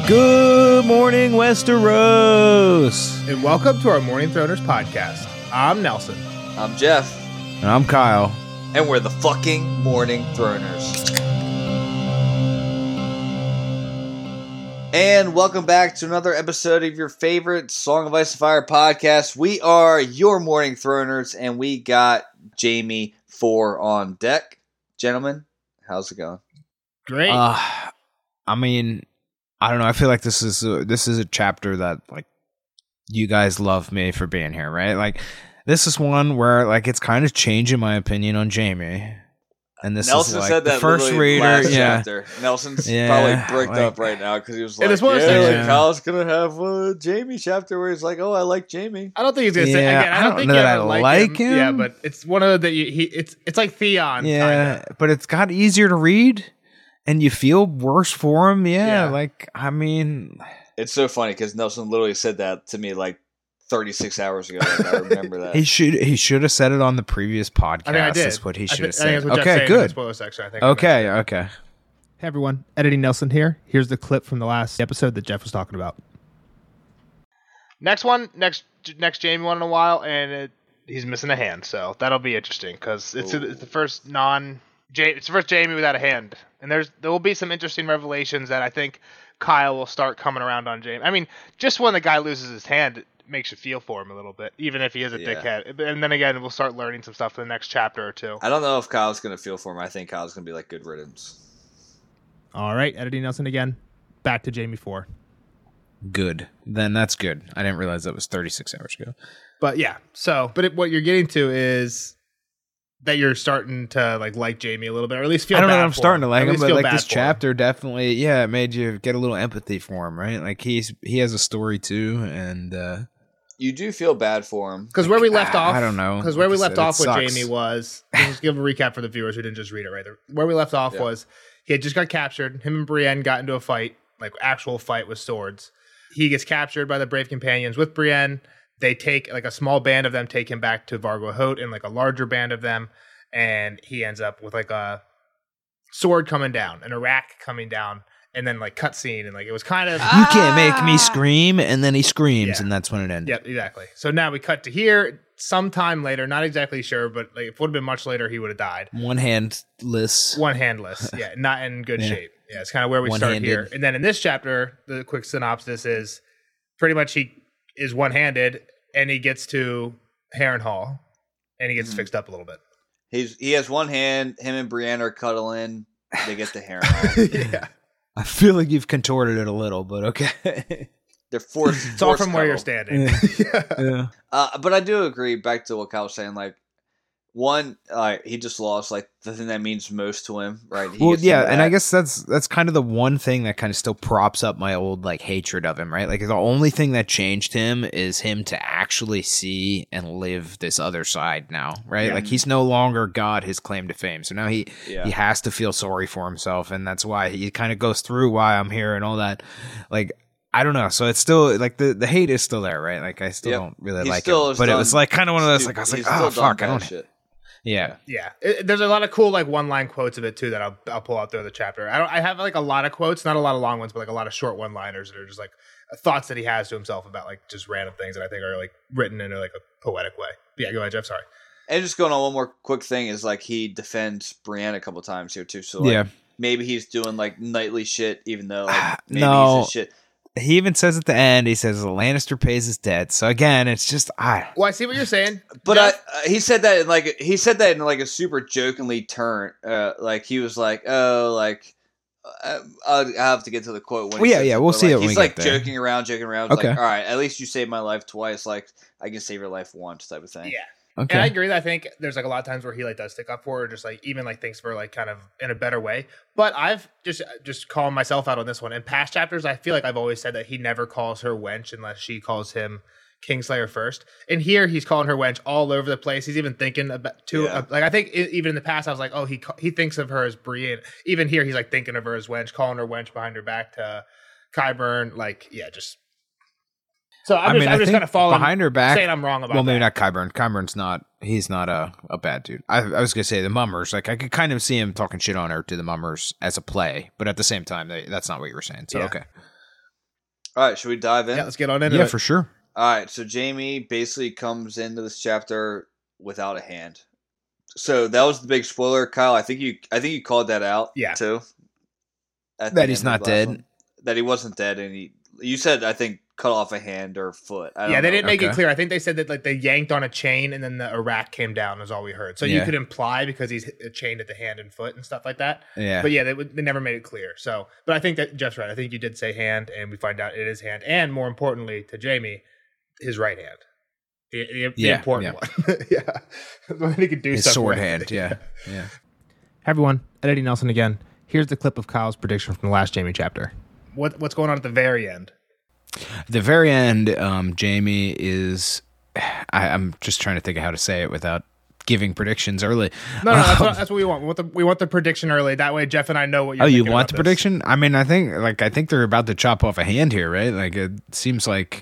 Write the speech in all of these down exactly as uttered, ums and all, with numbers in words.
Good morning, Westeros! And welcome to our Morning Throners podcast. I'm Nelson. I'm Jeff. And I'm Kyle. And we're the fucking Morning Throners. And welcome back to another episode of your favorite Song of Ice and Fire podcast. We are your Morning Throners, and we got Jaime four on deck. Gentlemen, how's it going? Great. Uh, I mean, I don't know. I feel like this is a, this is a chapter that, like, you guys love me for being here, right? Like, this is one where, like, it's kind of changing my opinion on Jaime. And this Nelson is like said the that first reader, last yeah. chapter. Nelson's Yeah, probably bricked like- up right now because he was like, It is one of yeah, those like, things- Kyle's going to have a Jaime chapter where he's like, oh, I like Jaime. I don't think he's gonna say Yeah, again. I I don't, don't think know you that ever I like, like him. him. Yeah, but it's one of the he. It's it's like Theon. Yeah, Kinda. but it's got easier to read, and you feel worse for him. Yeah, Yeah. like, I mean... It's so funny because Nelson literally said that to me like thirty-six hours ago. Like, I remember that. He should he should have said it on the previous podcast. I mean, I did. That's what he I should thi- have I think said. that's what Jeff's Okay, saying in the good. spoiler section. I think. I Okay, mentioned okay. Hey everyone, Editing Nelson here. Here's the clip from the last episode that Jeff was talking about. Next one, next next Jaime one in a while, and it, he's missing a hand, so that'll be interesting because it's, Ooh. it's the first non. Ja- it's the first Jaime without a hand, and there's there will be some interesting revelations that I think Kyle will start coming around on Jaime. I mean, just when the guy loses his hand, it makes you feel for him a little bit, even if he is a Yeah. dickhead. And then again, we'll start learning some stuff in the next chapter or two. I don't know if Kyle's going to feel for him. I think Kyle's going to be like, good riddance. All right, Editing Nelson again. Back to Jaime four. Good. Then that's good. I didn't realize that was thirty-six hours ago. But yeah, so but it, what you're getting to is that you're starting to like like Jaime a little bit, or at least feel. I don't bad know that I'm for starting to him. like At him, least but feel like bad this for him. chapter definitely, yeah, it made you get a little empathy for him, right? Like he's he has a story too, and uh You do feel bad for him. Because where we left I- off, I don't know. Because where we Like I left said, off it with sucks. Jaime was, let's just give a recap for the viewers who didn't just read it right. Where we left off Yeah. was he had just got captured. Him and Brienne got into a fight, like actual fight with swords. He gets captured by the Brave Companions with Brienne. They take like a small band of them, take him back to Vargo Hoat, and like a larger band of them, and he ends up with like a sword coming down, an rack coming down, and then like cutscene, and like it was kind of you can't make me scream, and then he screams, Yeah. and that's when it ended. Yep, exactly. So now we cut to here sometime later, not exactly sure, but like if it would have been much later, he would have died. One handless. One handless. Yeah, not in good Yeah. shape. Yeah, it's kind of where we start One-handed. here. And then in this chapter, the quick synopsis is pretty much he is one-handed and he gets to Harrenhal and he gets Mhm. fixed up a little bit. He's He has one hand. Him and Brienne are cuddling. They get the hair on. Yeah. I feel like you've contorted it a little, but okay. They're forced. It's all forced from where you're cuddle. standing. yeah. Yeah. Uh, but I do agree, back to what Kyle was saying, like, one, uh, he just lost, like, the thing that means most to him, right? He Well, gets yeah, into and I that. guess that's that's kind of the one thing that kind of still props up my old like hatred of him, right? Like the only thing that changed him is him to actually see and live this other side now, right? Yeah. Like he's no longer got his claim to fame, so now he Yeah. he has to feel sorry for himself, and that's why he kind of goes through why I'm here and all that. Like I don't know, so it's still like the the hate is still there, right? Like I still Yep. don't really He like still it, has but it done was like kind of one of those Dude, like I was he's like, still oh done fuck, I bad don't. shit. Yeah. Yeah, It- there's a lot of cool like one-line quotes of it too that I'll I'll pull out through the chapter. I don't I have like a lot of quotes, not a lot of long ones, but like a lot of short one-liners that are just like thoughts that he has to himself about like just random things that I think are like written in a, like a poetic way. But yeah, go ahead, Jeff. Sorry. And just going on one more quick thing is, like, he defends Brienne a couple times here, too. So, like, Yeah. maybe he's doing, like, knightly shit, even though, like, maybe No. he's a shit. He even says at the end, he says the Lannister pays his debt. So again, it's just I Well, I see what you're saying, But I, Jeff. uh, he said that in like he said that in like a super jokingly turn. Uh, like he was like, "Oh, like uh, I'll, I'll have to get to the quote." When he Well, yeah, says yeah, it, we'll but, see like, it when He's we like get there. joking around, joking around. It's Okay. like, all right, at least you saved my life twice. Like I can save your life once, type of thing. yeah. okay. And I agree that I think there's like a lot of times where he like does stick up for her, or just like even like thinks for like kind of in a better way. But I've just just calling myself out on this one. In past chapters, I feel like I've always said that he never calls her wench unless she calls him Kingslayer first. And here he's calling her wench all over the place. He's even thinking about too. Yeah. Uh, like I think i even in the past, I was like, oh, he ca- he thinks of her as Brienne. Even here, he's like thinking of her as wench, calling her wench behind her back to Qyburn. Like yeah, just. So I'm I just, mean, I'm I just think kind of following behind her back. saying I'm wrong about Well, maybe that. not Qyburn. Qyburn's not. He's not a, a bad dude. I, I was gonna say the Mummers. Like I could kind of see him talking shit on her to the Mummers as a play, but at the same time, they, that's not what you were saying. So Yeah. okay. All right, should we dive in? Yeah, let's get on into Yeah, it. for sure. All right, so Jamie basically comes into this chapter without a hand. So that was the big spoiler, Kyle. I think you, I think you called that out, Yeah. too. At the That end he's of the not last dead. one. That he wasn't dead, and he. You said I think cut off a hand or foot. I don't Yeah, they know. didn't make Okay. it clear. I think they said that like they yanked on a chain and then the Iraq came down is all we heard. So you Yeah. could imply because he's chained at the hand and foot and stuff like that. Yeah. But yeah, they, would- they never made it clear. So, but I think that Jeff's right. I think you did say hand, and we find out it is hand, and more importantly to Jamie, his right hand, the, the, the Yeah, important one. yeah, when he could do His stuff sword with. hand. Yeah. Yeah. Hey everyone, Eddie Nelson again. Here's the clip of Kyle's prediction from the last Jamie chapter. What what's going on at the very end? The very end, um, Jamie is. I, I'm just trying to think of how to say it without giving predictions early. No, no, that's Um, what, that's what we want. We want the we want the prediction early. That way, Jeff and I know what you're. Oh, you thinking want the about this. prediction? I mean, I think like I think they're about to chop off a hand here, right? Like it seems like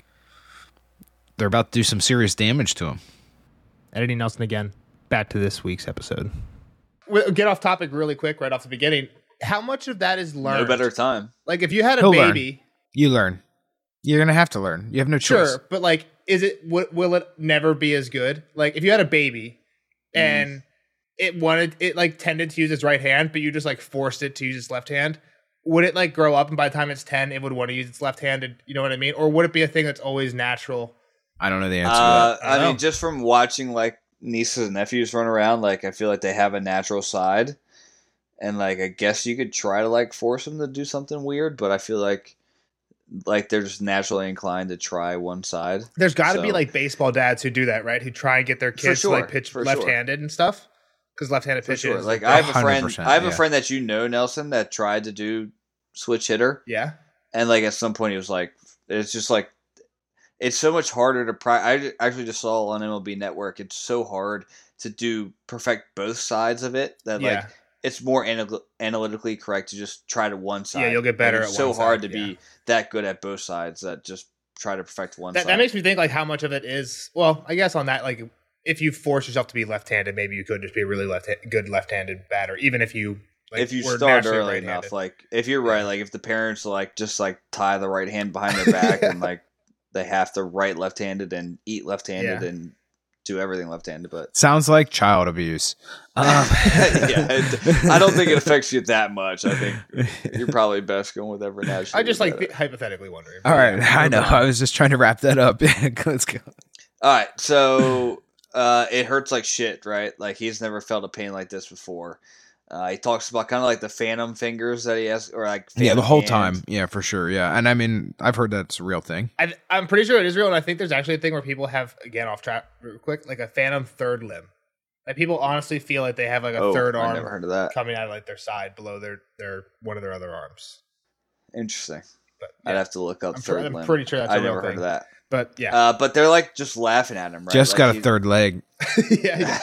they're about to do some serious damage to him. Eddie Nelson again. Back to this week's episode. We'll get off topic really quick, right off the beginning. How much of that is learned? No better time. Like if you had a He'll learn. baby, You learn. You're gonna have to learn. You have no choice. sure, but like, is it w- will it never be as good? Like if you had a baby and it wanted it like tended to use its right hand, but you just like forced it to use its left hand, would it like grow up and by the time it's ten, it would want to use its left handed? You know what I mean? Or would it be a thing that's always natural? I don't know the answer Uh, to I I don't mean, know. just from watching like nieces and nephews run around, like I feel like they have a natural side, and like I guess you could try to like force them to do something weird, but I feel like like they're just naturally inclined to try one side. There's got to be So- like baseball dads who do that, right? Who try and get their kids sure, to like pitch for sure. left-handed and stuff. Because left-handed For pitching sure. is Like like, I have a one hundred friend, percent, I have a yeah. friend that you know, Nelson, that tried to do switch hitter, yeah, and like at some point he was like, it's just like. It's so much harder to. Pri- I ju- actually just saw on M L B Network. It's so hard to do perfect both sides of it that yeah. like it's more anal- analytically correct to just try to one side. Yeah, you'll get better Like, at it's so one hard side, to yeah. be that good at both sides that just try to perfect one That, side. that makes me think like how much of it is. Well, I guess on that, like if you force yourself to be left-handed, maybe you could just be a really left good left-handed batter, even if you like, if you were start naturally early right-handed. enough, like if you're right, like if the parents like just like tie the right hand behind their back Yeah. and like they have to write left-handed and eat left-handed Yeah. and do everything left-handed, but it. Sounds like child abuse. Um, yeah, it, I don't think it affects you that much. I think you're probably best going with whatever naturally. I just like uh, th- hypothetically wondering. All right, Yeah, I know. moving on. I was just trying to wrap that up. Let's go. All right, so uh, it hurts like shit, right? Like he's never felt a pain like this before. Uh, he talks about kind of like the phantom fingers that he has, or like Yeah, phantom the whole hands. time. Yeah, for sure. Yeah, and I mean, I've heard that's a real thing. I, I'm pretty sure it is real, and I think there's actually a thing where people have again off track real quick, like a phantom third limb. Like people honestly feel like they have like a Oh, third I arm never heard of that. coming out of like their side below their their one of their other arms. Interesting. But I'd yeah, have to look up I'm, third pre- I'm limb. pretty sure that's I a real never heard thing. of that. But yeah, Uh, but they're like just laughing at him, right? Jeff's Like, got a he- third leg. yeah,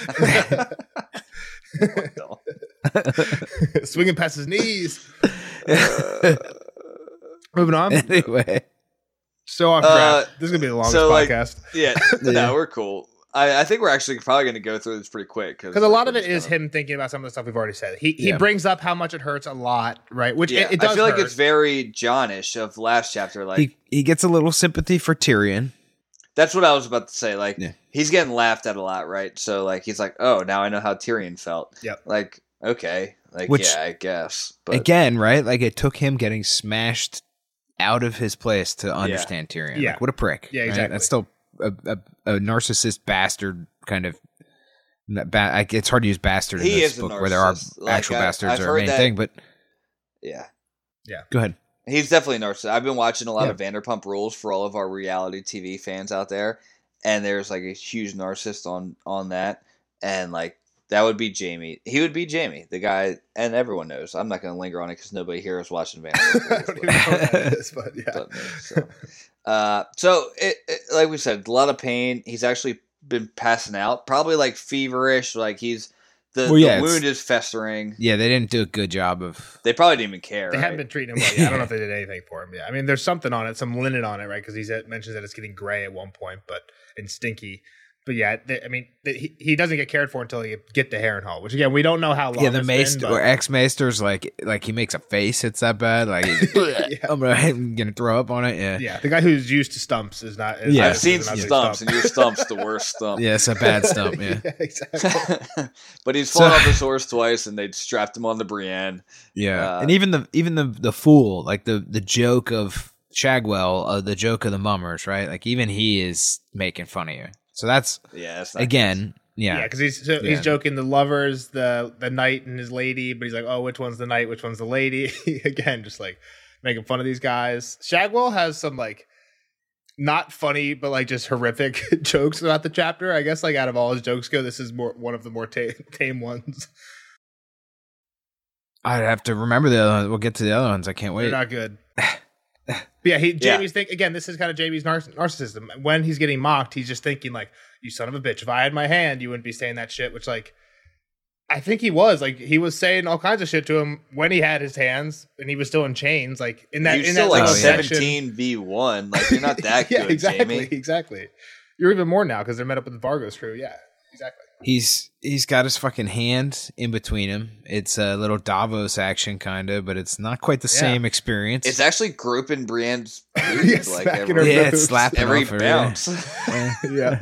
What the- yeah. Swinging past his knees. Uh, Moving on. Anyway, So off Uh, track. This is gonna be the longest so, like, podcast yeah, Yeah. no, we're cool. I, I think we're actually probably going to go through this pretty quick because a lot of it is him thinking about some of the stuff we've already said. He he Yeah. brings up how much it hurts a lot, right? Which Yeah, it, it does. I feel like hurt. it's very Johnish of last chapter. Like he he gets a little sympathy for Tyrion. that's what I was about to say. Like Yeah. he's getting laughed at a lot, right? So like he's like, oh, now I know how Tyrion felt. Yep. Like okay, like Which- yeah, I guess. But Again, right? Like it took him getting smashed out of his place to understand Tyrion. Yeah. Like, what a prick. Yeah, right? exactly. That's still a, a, a narcissist bastard kind of. Ba- like, it's hard to use bastard in He this is a book where there are narcissist. Like, actual I- bastards I've are a heard main that- thing, but yeah, go ahead. he's definitely a narcissist. I've been watching a lot Yeah. of Vanderpump Rules for all of our reality T V fans out there, and there's like a huge narcissist on on that, and like that would be Jamie. He would be Jamie, the guy, and everyone knows. I'm not going to linger on it because nobody here is watching Vanderpump I Rules. don't but- even know what that is, but yeah. but me, so. Uh, so it, it, like we said, a lot of pain. He's actually been passing out, probably like feverish. Like he's the, Well, yeah, the it's- wound is festering. Yeah, they didn't do a good job of. They probably didn't even care. They right? haven't been treating him well. Yeah, I don't know if they did anything for him. Yeah, I mean, there's something on it, some linen on it, right? Because he said- mentions that it's getting gray at one point, but and stinky. but yeah, they, I mean, they, he, he doesn't get cared for until you get to Harrenhal, which again we don't know how long. Yeah, the it's maester been, or ex maester's like like he makes a face. It's that bad. Like yeah. I'm gonna I'm gonna throw up on it. Yeah, yeah, the guy who's used to stumps is not. Is Yeah. I've is seen not some a big stumps, stump. and your stump's the worst stump. yeah, it's a bad stump. Yeah, yeah, exactly. But he's So- fallen off his horse twice, and they strapped him on the Brienne. yeah, Uh, and even the even the the fool, like the the joke of Shagwell, uh, the joke of the mummers, right? Like even he is making fun of you. So that's Yeah, it's not again, Yeah, yeah, because he's so Yeah. he's joking the lovers, the the knight and his lady, but he's like, oh, which one's the knight, which one's the lady? Again, just like making fun of these guys. Shagwell has some like not funny, but like just horrific jokes about the chapter. I guess like out of all his jokes go, this is more one of the more ta- tame ones. I'd have to remember the other ones. We'll get to the other ones. I can't They're wait. not good. But yeah, he Jamie's think again. This is kind of Jamie's nar- narcissism. When he's getting mocked, he's just thinking like, "You son of a bitch! If I had my hand, you wouldn't be saying that shit." Which like, I think he was like he was saying all kinds of shit to him when he had his hands and he was still in chains. Like in that You're in still that like little Oh, yeah. section. seventeen v one. Like you're not that yeah, good, exactly, Jamie. exactly. You're even more now because they're met up with the Vargo's crew. Yeah, exactly. He's he's got his fucking hand in between him. It's a little Davos action kind of, but it's not quite the Yeah. same experience. It's actually grouping Brienne's Yeah, boobs, like smacking every, her yeah, it's boobs. slapping every off her, bounce. Yeah. Yeah.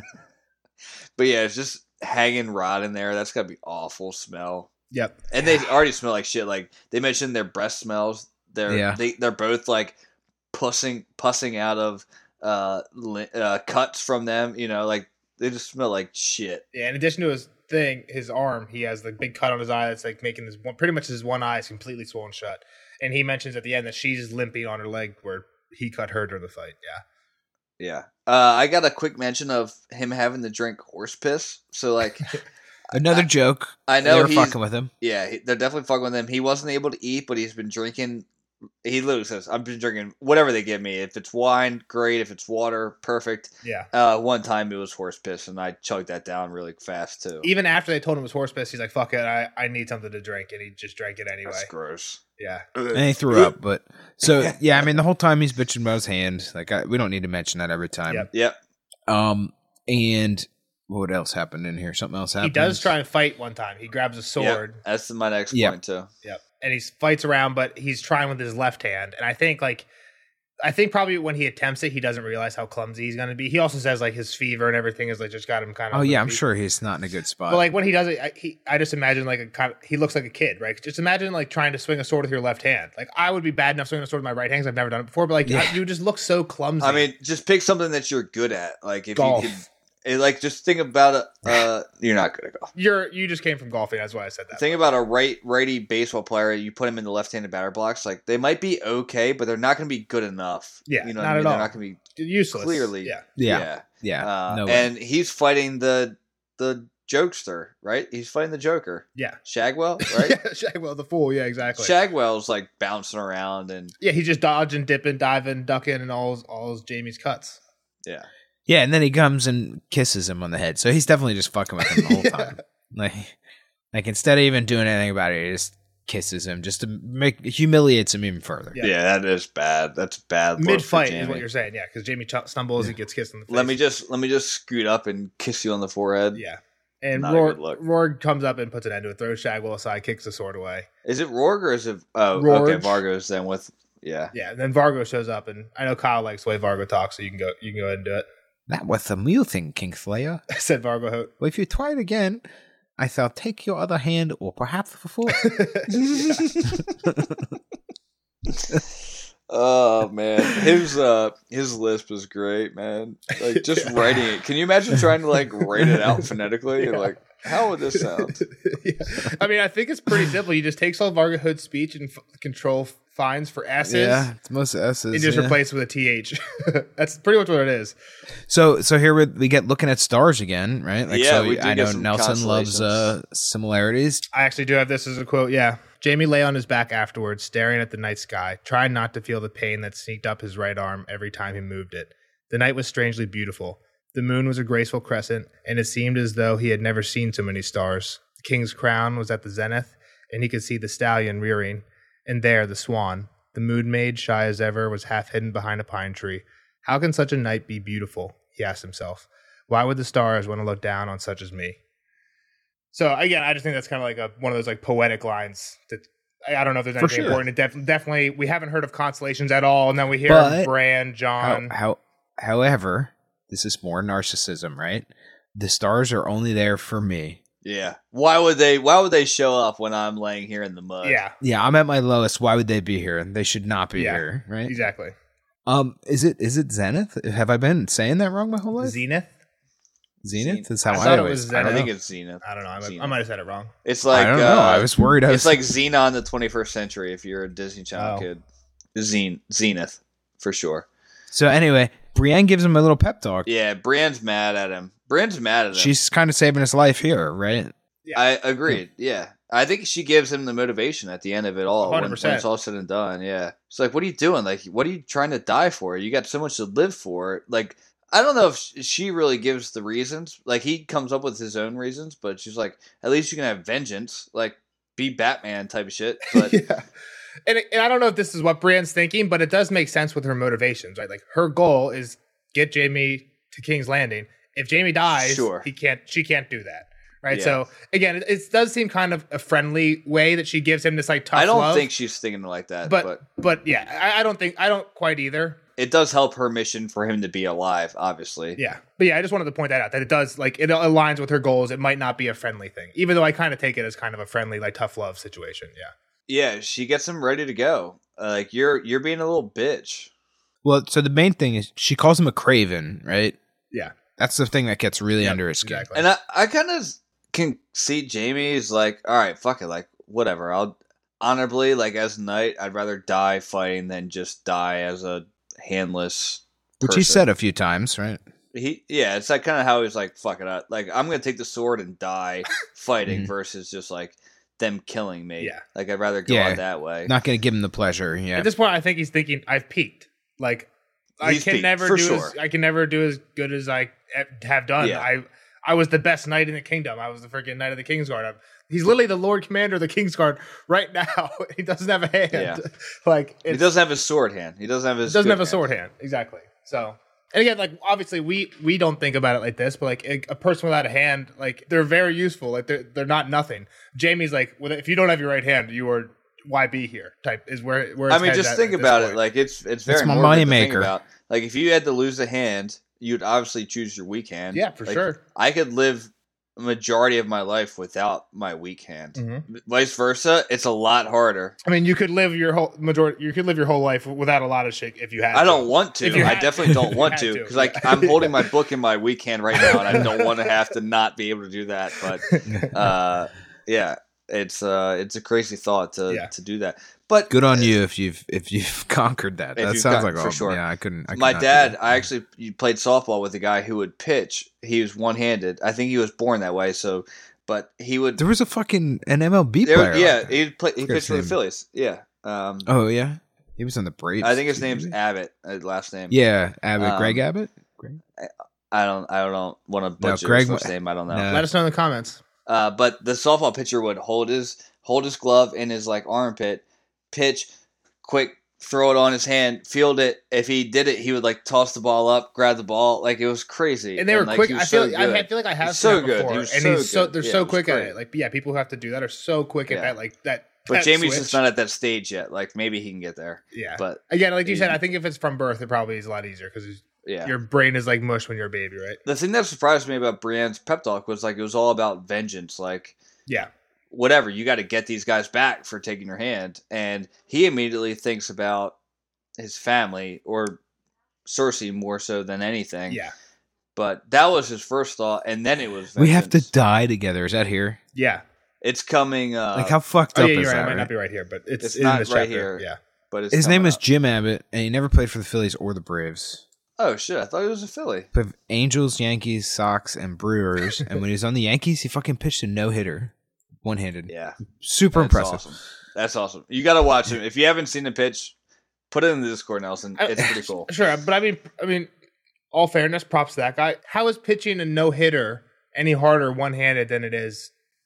But yeah, it's just hanging rod in there. That's gotta be awful smell. Yep. And they already smell like shit. Like they mentioned their breast smells. They're Yeah. they they're both like pussing pussing out of uh, li- uh cuts from them. You know, like they just smell like shit. Yeah. In addition to his thing, his arm, he has the big cut on his eye that's like making this one, pretty much his one eye is completely swollen shut. And he mentions at the end that she's limping on her leg where he cut her during the fight. Yeah. Yeah. Uh, I got a quick mention of him having to drink horse piss. So like, Another I- joke. I know They're he's fucking with him. yeah, he- they're definitely fucking with him. He wasn't able to eat, but he's been drinking. He literally says, "I've been drinking whatever they give me. If it's wine, great. If it's water, perfect." Yeah. Uh, one time it was horse piss, and I chugged that down really fast too. Even after they told him it was horse piss, he's like, fuck it, I, I need something to drink. And he just drank it anyway. That's gross. Yeah. And he threw up, but so yeah, I mean the whole time he's bitching about his hand. Like I, we don't need to mention that every time. Yep. Yep. Um, and what else happened in here? Something else He happened. does try and fight one time. He grabs a sword. Yep. That's my next Yep. point too. Yep. And he fights around, but he's trying with his left hand. And I think like I think probably when he attempts it, he doesn't realize how clumsy he's gonna be. He also says like his fever and everything is like just got him kind of Oh yeah, I'm limpy. sure he's not in a good spot. But like when he does it, I, he, I just imagine like a kind of, he looks like a kid, right? Just imagine like trying to swing a sword with your left hand. Like I would be bad enough swinging a sword with my right hand because I've never done it before. But like Yeah. I, you just look so clumsy. I mean, just pick something that you're good at. Like if Golf. you could, eh, like just think about it. Uh, you're not good at golf. you're you just came from golfing. That's why I said that. Think about a right righty baseball player. You put him in the left-handed batter blocks. Like they might be okay, but they're not going to be good enough. Yeah, you know, not what I mean? at They're all. not going to be Useless. clearly. Yeah. yeah, yeah, Uh, no way. and he's fighting the the jokester, right? He's fighting the Joker, Yeah. Shagwell, right? Yeah. Shagwell the fool. Yeah. Exactly. Shagwell's like bouncing around, and yeah. He's just dodging, dipping, diving, ducking, and all his, all his Jamie's cuts. yeah, Yeah, and then he comes and kisses him on the head. So he's definitely just fucking with him the whole Yeah. time. Like, like instead of even doing anything about it, he just kisses him just to make humiliates him even further. Yeah. yeah, that is bad. That's bad. look Mid for fight is Jamie. what you're saying. Yeah. Because Jamie ch- stumbles and gets kissed in the face. Let me just let me just scoot up and kiss you on the forehead. Yeah. And Not a Roar, good look. Roar comes up and puts an end to it, throws Shagwell aside, kicks the sword away. Is it Rorg or is it? Oh, Rorg. okay. Vargo's then with yeah. Yeah, and then Vargo shows up, and I know Kyle likes the way Vargo talks, so you can go you can go ahead and do it. That was the meal thing, Kingslayer. Said Vargo Hote. Well, if you try it again, I shall take your other hand or perhaps the foot. Oh man, his uh his lisp is great, man. Like just Yeah. writing it. Can you imagine trying to like write it out phonetically? Yeah. Like, how would this sound? Yeah. I mean, I think it's pretty simple. You just take all Vargo Hote's speech and f- control finds for S's, yeah, it's most S's. and just yeah. replace it with a T H. That's pretty much what it is. So, so here we, we get looking at stars again, right? Like, Yeah, so we do I get know some Nelson loves uh, similarities. I actually do have this as a quote. Yeah. Jamie lay on his back afterwards, staring at the night sky, trying not to feel the pain that sneaked up his right arm every time he moved it. The night was strangely beautiful. The moon was a graceful crescent, and it seemed as though he had never seen so many stars. The king's crown was at the zenith, and he could see the stallion rearing, and there the swan. The moon maid, shy as ever, was half hidden behind a pine tree. How can such a night be beautiful? He asked himself. Why would the stars want to look down on such as me? So again, I just think that's kind of like a one of those like poetic lines that I, I don't know if there's anything sure. important. It def- definitely, we haven't heard of constellations at all, and then we hear But- Bran, John. How, how, however, this is more narcissism, right? The stars are only there for me. Yeah. Why would they? Why would they show up when I'm laying here in the mud? Yeah, Yeah, I'm at my lowest. Why would they be here? They should not be Yeah. here, right? exactly. Um, is it is it Zenith? Have I been saying that wrong my whole life? Zenith. Zenith Zen- is how I I, thought it always. was I I don't think know. it's Zenith. I don't know. I might, Zenith. I might have said it wrong. It's like I don't uh, know. I was worried. I was It's like Xenon, the twenty-first century. If you're a Disney Channel Oh. kid, Zen Zenith for sure. so. Anyway, Brienne gives him a little pep talk. Yeah, Brienne's mad at him. Brienne's mad at him. She's kind of saving his life here, right? Yeah. I agreed. Yeah. I think she gives him the motivation at the end of it all. When, when one hundred percent. it's all said and done. Yeah. It's like, what are you doing? Like, what are you trying to die for? You got so much to live for. Like, I don't know if sh- she really gives the reasons. Like, he comes up with his own reasons, but she's like, at least you can have vengeance. Like, be Batman type of shit. But yeah. And, and I don't know if this is what Brienne's thinking, but it does make sense with her motivations, right? Like her goal is get Jaime to King's Landing. If Jaime dies, Sure. he can't. She can't do that, right? Yeah. So again, it, it does seem kind of a friendly way that she gives him this like tough I don't love. think she's thinking like that. but, but but yeah, I, I don't think I don't quite either. it does help her mission for him to be alive, obviously. Yeah, but yeah, I just wanted to point that out that it does like it aligns with her goals. It might not be a friendly thing, even though I kind of take it as kind of a friendly, like tough love situation. Yeah. Yeah, she gets him ready to go. Uh, like you're you're being a little bitch. Well, so the main thing is she calls him a craven, right? Yeah. That's the thing that gets really Yep, under his skin. exactly. And I, I kind of can see Jamie's like, all right, fuck it, like whatever. I'll honorably, like as a knight, I'd rather die fighting than just die as a handless. Which he person. said a few times, right? He yeah, it's like kind of how he's like, fuck it, I, like I'm gonna take the sword and die fighting Mhm. versus just like them killing me. Yeah. like I'd rather go Yeah. out that way. Not going to give him the pleasure. Yeah. At this point, I think he's thinking, I've peaked. Like, I He's can peaked, never for do sure. as I can never do as good as I have done. Yeah. I I was the best knight in the kingdom. I was the freaking knight of the Kingsguard. I'm, he's literally the Lord Commander of the Kingsguard right now. He doesn't have a hand. Yeah. Like He it's, doesn't have his sword hand. He doesn't have his. doesn't good have a hand. sword hand. Exactly. So, and again, like obviously we we don't think about it like this, but like a, a person without a hand, like they're very useful. Like they're they're not nothing. Jamie's like, well, if you don't have your right hand, you are why be here? Type is where where. I his mean, head's just at think at this about it. point. Like it's it's very my morbid money to think maker. about. Like if you had to lose a hand, you'd obviously choose your weak hand. Yeah, for Like, sure. I could live a majority of my life without my weak hand. Mhm. Vice versa, it's a lot harder. I mean, you could live your whole majority. You could live your whole life without a lot of shit if you had. I to. don't want to. If you I had- definitely don't if you want had to to, because like yeah. I'm holding my book in my weak hand right now, and I don't want to have to not be able to do that. But uh, yeah, it's uh, it's a crazy thought to Yeah. to do that. But Good on you if you've if you've conquered that. If That you've sounds got- like for a, sure. Yeah, I couldn't. I could my not do dad, that. I actually played softball with a guy who would pitch. He was one handed. I think he was born that way. So, but he would. There was a fucking an M L B there- player. yeah, like that. he'd play. He Forget pitched for the his name. Phillies. Yeah. Um, Oh yeah, he was on the Braves. I think his too, name's maybe? Abbott. Uh, last name. Yeah, Abbott. Um, Greg Abbott. Greg? I don't. I don't want to butcher Greg- his first name. I don't know. no. Let us know in the comments. Uh, but the softball pitcher would hold his hold his glove in his like armpit, pitch, quick, throw it on his hand, field it. If he did it, he would like toss the ball up, grab the ball. Like it was crazy. And they were like, quick. he was I feel. so Like, I, good. I feel like I have He's seen so that good. before, He was and so he's so good. they're Yeah, so it was quick at great. it. Like yeah, people who have to do that are so quick Yeah. at that. Like that. But that Jamie's switch. just not at that stage yet. Like maybe he can get there. Yeah. But Again, like you said, he- I think if it's from birth, it probably is a lot easier because yeah. your brain is like mush when you're a baby, right? The thing that surprised me about Brienne's pep talk was like it was all about vengeance. Like Yeah. whatever, you got to get these guys back for taking your hand. And he immediately thinks about his family or Cersei more so than anything. Yeah. But that was his first thought, and then it was vengeance. We have to die together. Is that here? Yeah. It's coming. Uh, Like how fucked Oh up yeah, is you're right. that? It might right? not be right here, but it's, It's in not this right chapter. here. Yeah. but it's His name coming is up. Jim Abbott, and he never played for the Phillies or the Braves. Oh shit! I thought he was a Philly. Played for Angels, Yankees, Sox, and Brewers. And when he was on the Yankees, he fucking pitched a no hitter, one handed. Yeah, Super that's impressive. awesome. That's awesome. You got to watch him. If you haven't seen the pitch, put it in the Discord, Nelson. I- It's pretty cool. Sure, but I mean, I mean, all fairness, props to that guy. How is pitching a no hitter any harder one handed than it is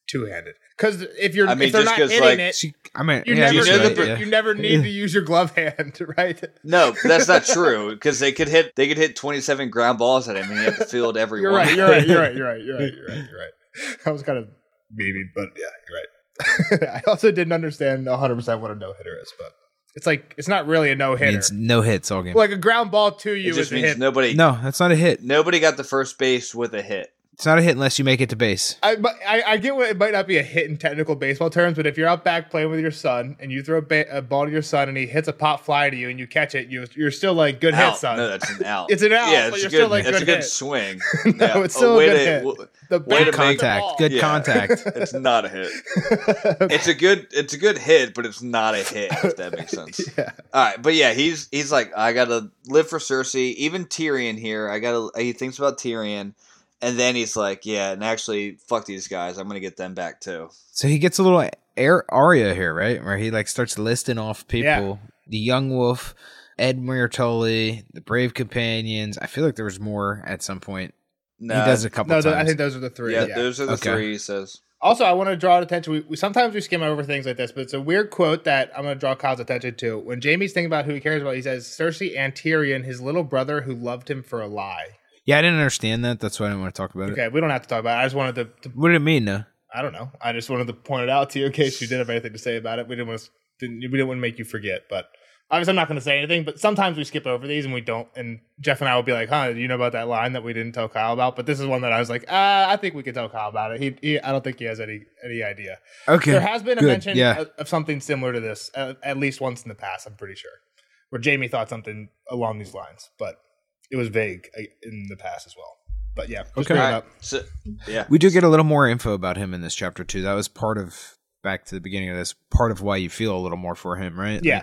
two-handed. Because if you're I mean, if they're just not 'cause, hitting like, it, She, I mean, you yeah, never that's you know right, the- yeah. you never need to use your glove hand, right? No, that's not true because they could hit they could hit twenty-seven ground balls at him and he had to field every You're one. right. You're right. You're right. You're right. You're right. You're right. You're right. I was kind of maybe, but yeah, you're right. I also didn't understand one hundred percent what a no hitter is, but it's like it's not really a no hitter. Means no hits all game. Like a ground ball to It you just is a means hit. nobody No, that's not a hit. nobody got the first base with a hit. It's not a hit unless you make it to base. I, but I I get what it might not be a hit in technical baseball terms, but if you're out back playing with your son and you throw a, ba- a ball to your son and he hits a pop fly to you and you catch it, you you're still like good hit, Out. son. No, that's an out. It's an out, Yeah, but it's you're a good. still like it's good a good hit. swing. No, Yeah, it's still a way good to- hit. w- The way to back make- Contact. Good Yeah. contact. It's not a hit. It's a good. It's a good hit, but it's not a hit. If that makes sense. Yeah. All right, but yeah, he's he's like, I gotta live for Cersei. Even Tyrion here, I gotta. He thinks about Tyrion, and then he's like, yeah, and actually, fuck these guys. I'm gonna get them back too. So he gets a little air aria here, right? Where he like starts listing off people. Yeah. The Young Wolf, Ed Mirtoli, the Brave Companions. I feel like there was more at some point. No, he does it a couple No, times. th- I think those are the three. Yeah, yeah. those are the Okay. three. He says. Also, I want to draw attention. We, we sometimes we skim over things like this, but it's a weird quote that I'm going to draw Kyle's attention to. When Jamie's thinking about who he cares about, he says Cersei and Tyrion, his little brother who loved him for a lie. Yeah, I didn't understand that. That's why I didn't want to talk about it. Okay, we don't have to talk about it. I just wanted to, to What did it mean, though? I don't know. I just wanted to point it out to you in case you did have anything to say about it. We didn't want to, didn't, we didn't want to make you forget, but obviously I'm not going to say anything, but sometimes we skip over these and we don't. And Jeff and I will be like, huh, do you know about that line that we didn't tell Kyle about? But this is one that I was like, ah, I think we could tell Kyle about it. He, he I don't think he has any, any idea. Okay. There has been a Good. mention Yeah. of, of something similar to this, uh, at least once in the past, I'm pretty sure, where Jamie thought something along these lines, but it was vague uh, in the past as well. But yeah, just Okay. bring it All right, up. so, yeah. We do get a little more info about him in this chapter, too. That was part of, back to the beginning of this, part of why you feel a little more for him, right? Yeah. Like,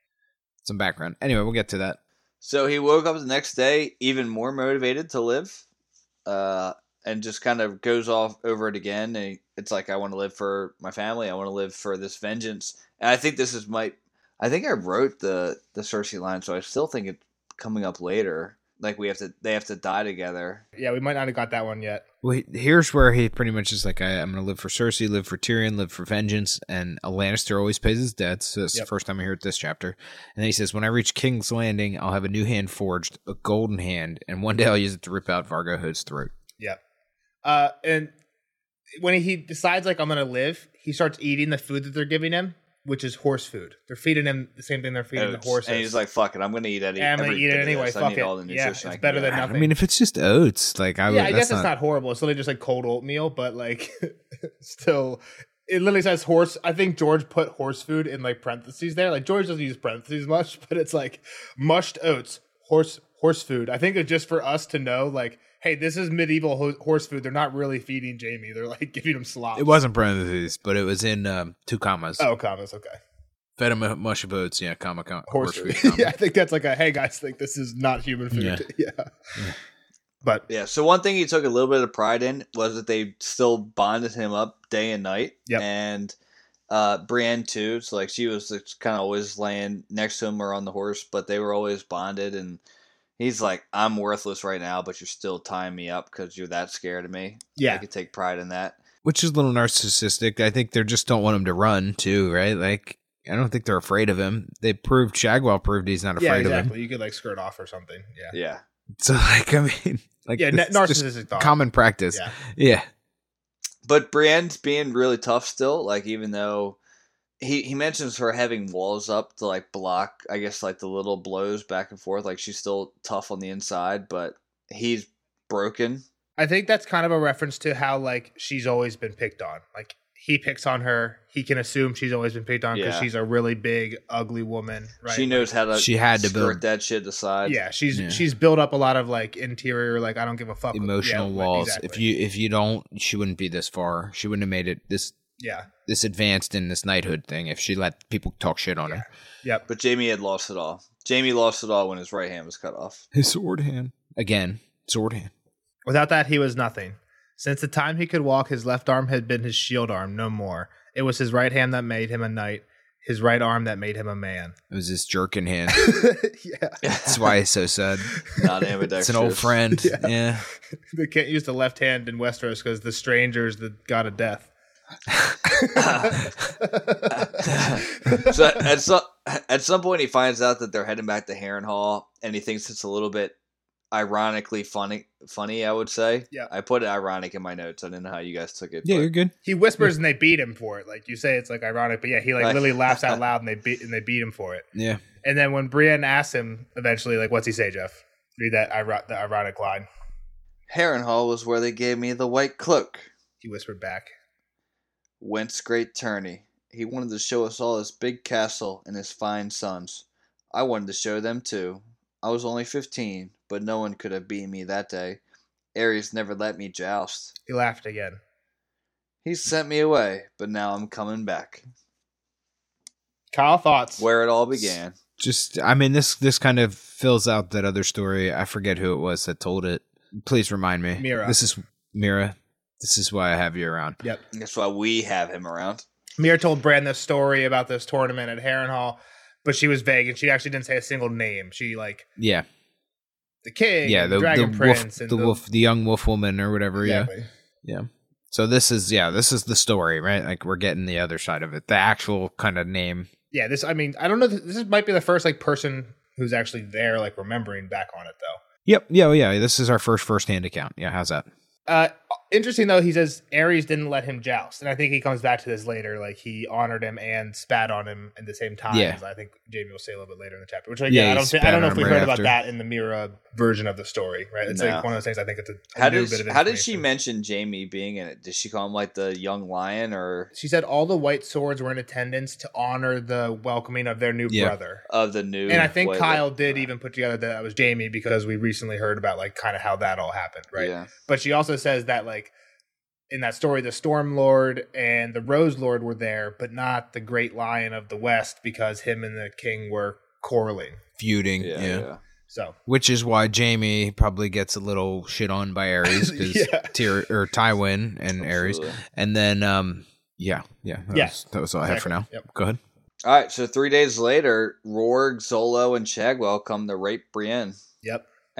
some background. Anyway, we'll get to that. So he woke up the next day even more motivated to live, uh, and just kind of goes off over it again. And he, it's like, I want to live for my family. I want to live for this vengeance. And I think this is my. I think I wrote the the Cersei line, so I still think it's coming up later. Like we have to, they have to die together. Yeah, we might not have got that one yet. Well, he- here's where he pretty much is like, I, I'm going to live for Cersei, live for Tyrion, live for vengeance, and a Lannister always pays his debts. So that's Yep. the first time I hear it this chapter. And then he says, when I reach King's Landing, I'll have a new hand forged, a golden hand, and one day I'll use it to rip out Vargo Hood's throat. Yeah. Uh, and when he decides, like, I'm going to live, he starts eating the food that they're giving him, which is horse food. They're feeding him the same thing they're feeding Oats. the horses. And he's like, "Fuck it, I'm gonna eat any. Yeah, I'm gonna every eat it bit of anyway, this. I fuck need it. all the Yeah, nutrition I it's can better get." than nothing. I mean, if it's just oats, like I would, yeah, I that's guess it's not horrible. It's literally just like cold oatmeal, but like still, it literally says horse. I think George put horse food in like parentheses there. Like George doesn't use parentheses much, but it's like mushed oats, horse horse food. I think it's just for us to know, like, hey, this is medieval ho- horse food. They're not really feeding Jamie. They're like giving him slop. It wasn't parentheses, but it was in um, two commas. Oh, commas. Okay. Fed him a mush of oats, yeah, comma, comma Horse, horse food. food. Comma. Yeah, I think that's like a hey guys, like this is not human food. Yeah. Yeah. Yeah. But Yeah. So one thing he took a little bit of pride in was that they still bonded him up day and night. Yep. And uh, Brienne too. So like she was kind of always laying next to him or on the horse, but they were always bonded. And he's like, "I'm worthless right now, but you're still tying me up because you're that scared of me." yeah, I could take pride in that. Which is a little narcissistic. I think they just don't want him to run, too, right? Like, I don't think they're afraid of him. They proved, Shagwell proved he's not yeah, afraid of him. exactly. You could like skirt off or something. Yeah. Yeah. So, like, I mean, like, Yeah, this na- is just narcissistic thought. common practice. Yeah. Yeah. But Brienne's being really tough still. Like even though he he mentions her having walls up to like block, I guess like the little blows back and forth. Like she's still tough on the inside, but he's broken. I think that's kind of a reference to how like she's always been picked on. Like he picks on her, he can assume she's always been picked on because Yeah. she's a really big, ugly woman. Right? She knows how to. She had to skirt build that shit aside. Yeah, she's Yeah. she's built up a lot of like interior, like I don't give a fuck. Emotional yeah, walls. exactly. If you if you don't, she wouldn't be this far. She wouldn't have made it this yeah, this advanced in this knighthood thing if she let people talk shit on her. yep. But Jamie had lost it all. Jamie lost it all when his right hand was cut off. His sword hand. Again, sword hand. Without that, he was nothing. Since the time he could walk, his left arm had been his shield arm, no more. It was his right hand that made him a knight, his right arm that made him a man. It was his jerkin hand. Yeah. That's why he's so sad. Not ambidextrous. It's an old friend. Yeah. Yeah. They can't use the left hand in Westeros because the stranger's the god of death. So at some at some point he finds out that they're heading back to Harrenhal, and he thinks it's a little bit ironically funny. Funny, I would say. Yeah. I put it ironic in my notes. I didn't know how you guys took it. Yeah, but- you're good. He whispers and they beat him for it. Like you say, it's like ironic, but yeah, he like Like- literally laughs out loud and they beat and they beat him for it. Yeah. And then when Brienne asks him eventually, like, what's he say, Jeff? Read that iro- the ironic line. Harrenhal was where they gave me the white cloak. He whispered back. Whence great tourney. He wanted to show us all his big castle and his fine sons. I wanted to show them too. I was only fifteen, but no one could have beaten me that day. Ares never let me joust. He laughed again. He sent me away, but now I'm coming back. Kyle, thoughts? Where it all began. Just, I mean, this this kind of fills out that other story. I forget who it was that told it. Please remind me. Mira. This is Mira. This is why I have you around. Yep. That's why we have him around. Mira told Bran this story about this tournament at Harrenhal, but she was vague and she actually didn't say a single name. She like Yeah. the king, Yeah, and the, the dragon the prince, wolf, and the wolf, the young wolf woman or whatever. Exactly. Yeah. Yeah. So this is, yeah, this is the story, right? Like we're getting the other side of it. The actual kind of name. Yeah, this. I mean, I don't know. This is, might be the first like person who's actually there, like remembering back on it though. Yep. Yeah. Yeah. This is our first first-hand account. Yeah. How's that? Uh, interesting though, he says Ares didn't let him joust, and I think he comes back to this later. Like he honored him and spat on him at the same time. Yeah. As I think Jamie will say a little bit later in the chapter. Which again, Yeah, I he don't. Think, spat I don't know on if we him heard right about after. that in the Mira version of the story. Right? It's No. like one of those things. I think it's a, a How new did bit of how did she information. mention Jamie being in it? Did she call him like the young lion or She said all the white swords were in attendance to honor the welcoming of their new Yeah. brother. of the new? And I think what- Kyle did even put together that that was Jamie because we recently heard about like kind of how that all happened, right? Yeah. But she also says that like in that story, the Storm Lord and the Rose Lord were there, but not the Great Lion of the West because him and the king were quarreling. Feuding. Yeah. Yeah. yeah. So Which is why Jamie probably gets a little shit on by Ares because Yeah. Tyr- or Tywin and Ares, Absolutely. and then um yeah yeah that, Yeah. was, that was all I had for now. Exactly. Yep. Go ahead. All right. So three days later, Rorg, Zolo, and Chagwell come to rape Brienne, Yep.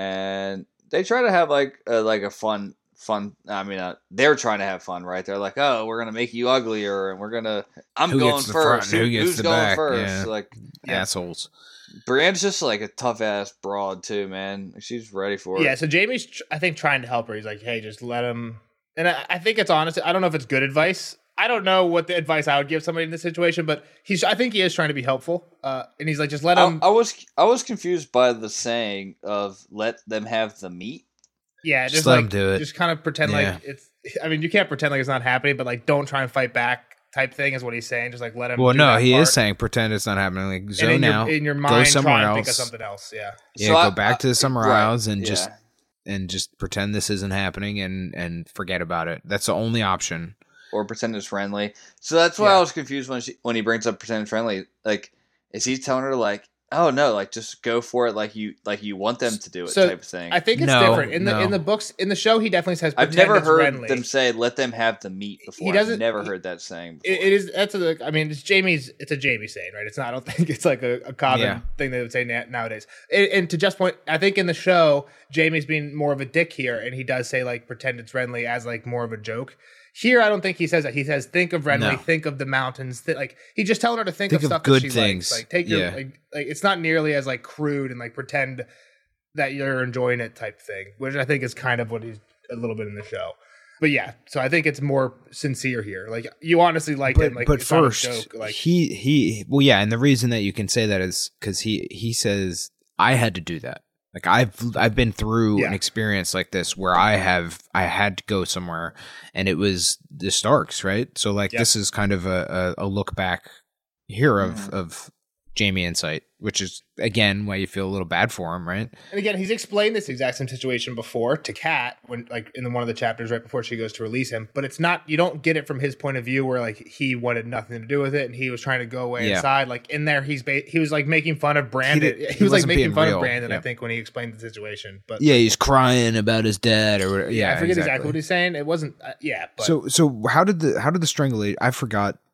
and they try to have like a, like a fun fun. I mean, uh, they're trying to have fun, right? They're like, oh, we're gonna make you uglier, and we're gonna. I'm Who going gets the front first. and who gets Who's the going back? first? Yeah. Like Assholes. Brienne's just like a tough ass broad too, man. She's ready for Yeah. it. So Jamie's, tr- I think, trying to help her. He's like, hey, just let him. And I, I think it's honest. I don't know if it's good advice. I don't know what the advice I would give somebody in this situation, but he's. I think he is trying to be helpful. Uh, and he's like, just let I, him. I was I was confused by the saying of let them have the meat. Yeah, Just just, let like, him do it. Just kind of pretend Yeah. like it's. I mean, you can't pretend like it's not happening, but like, don't try and fight back. Type thing is what he's saying. Just like let him. Well, do no, that he part. is saying pretend it's not happening. Like And zone in your, out, in your go mind, somewhere try and think of else. something else. Yeah, Yeah, So go I- back to the somewhere right, else and yeah. just and just pretend this isn't happening and and forget about it. That's the only option. Or pretend it's friendly. So that's why Yeah. I was confused when she when he brings up pretend friendly. Like, is he telling her like, oh no, like just go for it, like you like you want them to do it, So, type of thing? I think it's No, different in the no. in the books in the show. He definitely says I've pretend never it's heard Renly. them say let them have the meat before. doesn't- I've never he- heard that saying. Before. It, it is that's a. I mean, it's Jamie's. It's a Jamie saying, right? It's not. I don't think it's like a, a common Yeah. thing they would say na- nowadays. And, and to just point, I think in the show, Jamie's being more of a dick here, and he does say like pretend it's Renly as like more of a joke. Here, I don't think he says that. He says, "Think of Renly, No. think of the mountains." Th- like he's just telling her to think, Think of of stuff good that she things. likes. Like take your Yeah. like, like. It's not nearly as like crude and like pretend that you're enjoying it type thing, which I think is kind of what he's a little bit in the show. But yeah, so I think it's more sincere here. Like you honestly liked But, him. Like but it's not a first, joke, like he he well, yeah, and the reason that you can say that is because he he says I had to do that. Like I've I've been through Yeah. an experience like this where I have I had to go somewhere, and it was the Starks, right? So like Yeah. this is kind of a, a, a look back here of Mhm. of Jamie Insight, which is again why you feel a little bad for him, right? And again, he's explained this exact same situation before to Kat when, like, in one of the chapters right before she goes to release him. But it's not, you don't get it from his point of view where like he wanted nothing to do with it and he was trying to go away Yeah. inside. Like in there, he's ba- he was like making fun of Brandon. He, did- he was like wasn't making being fun real. of Brandon, Yeah. I think, when he explained the situation. But Yeah, he's crying about his dad or whatever. Yeah, I forget exactly, what he's saying. It wasn't, uh, yeah. But So so how did the how did the strangulation? I forgot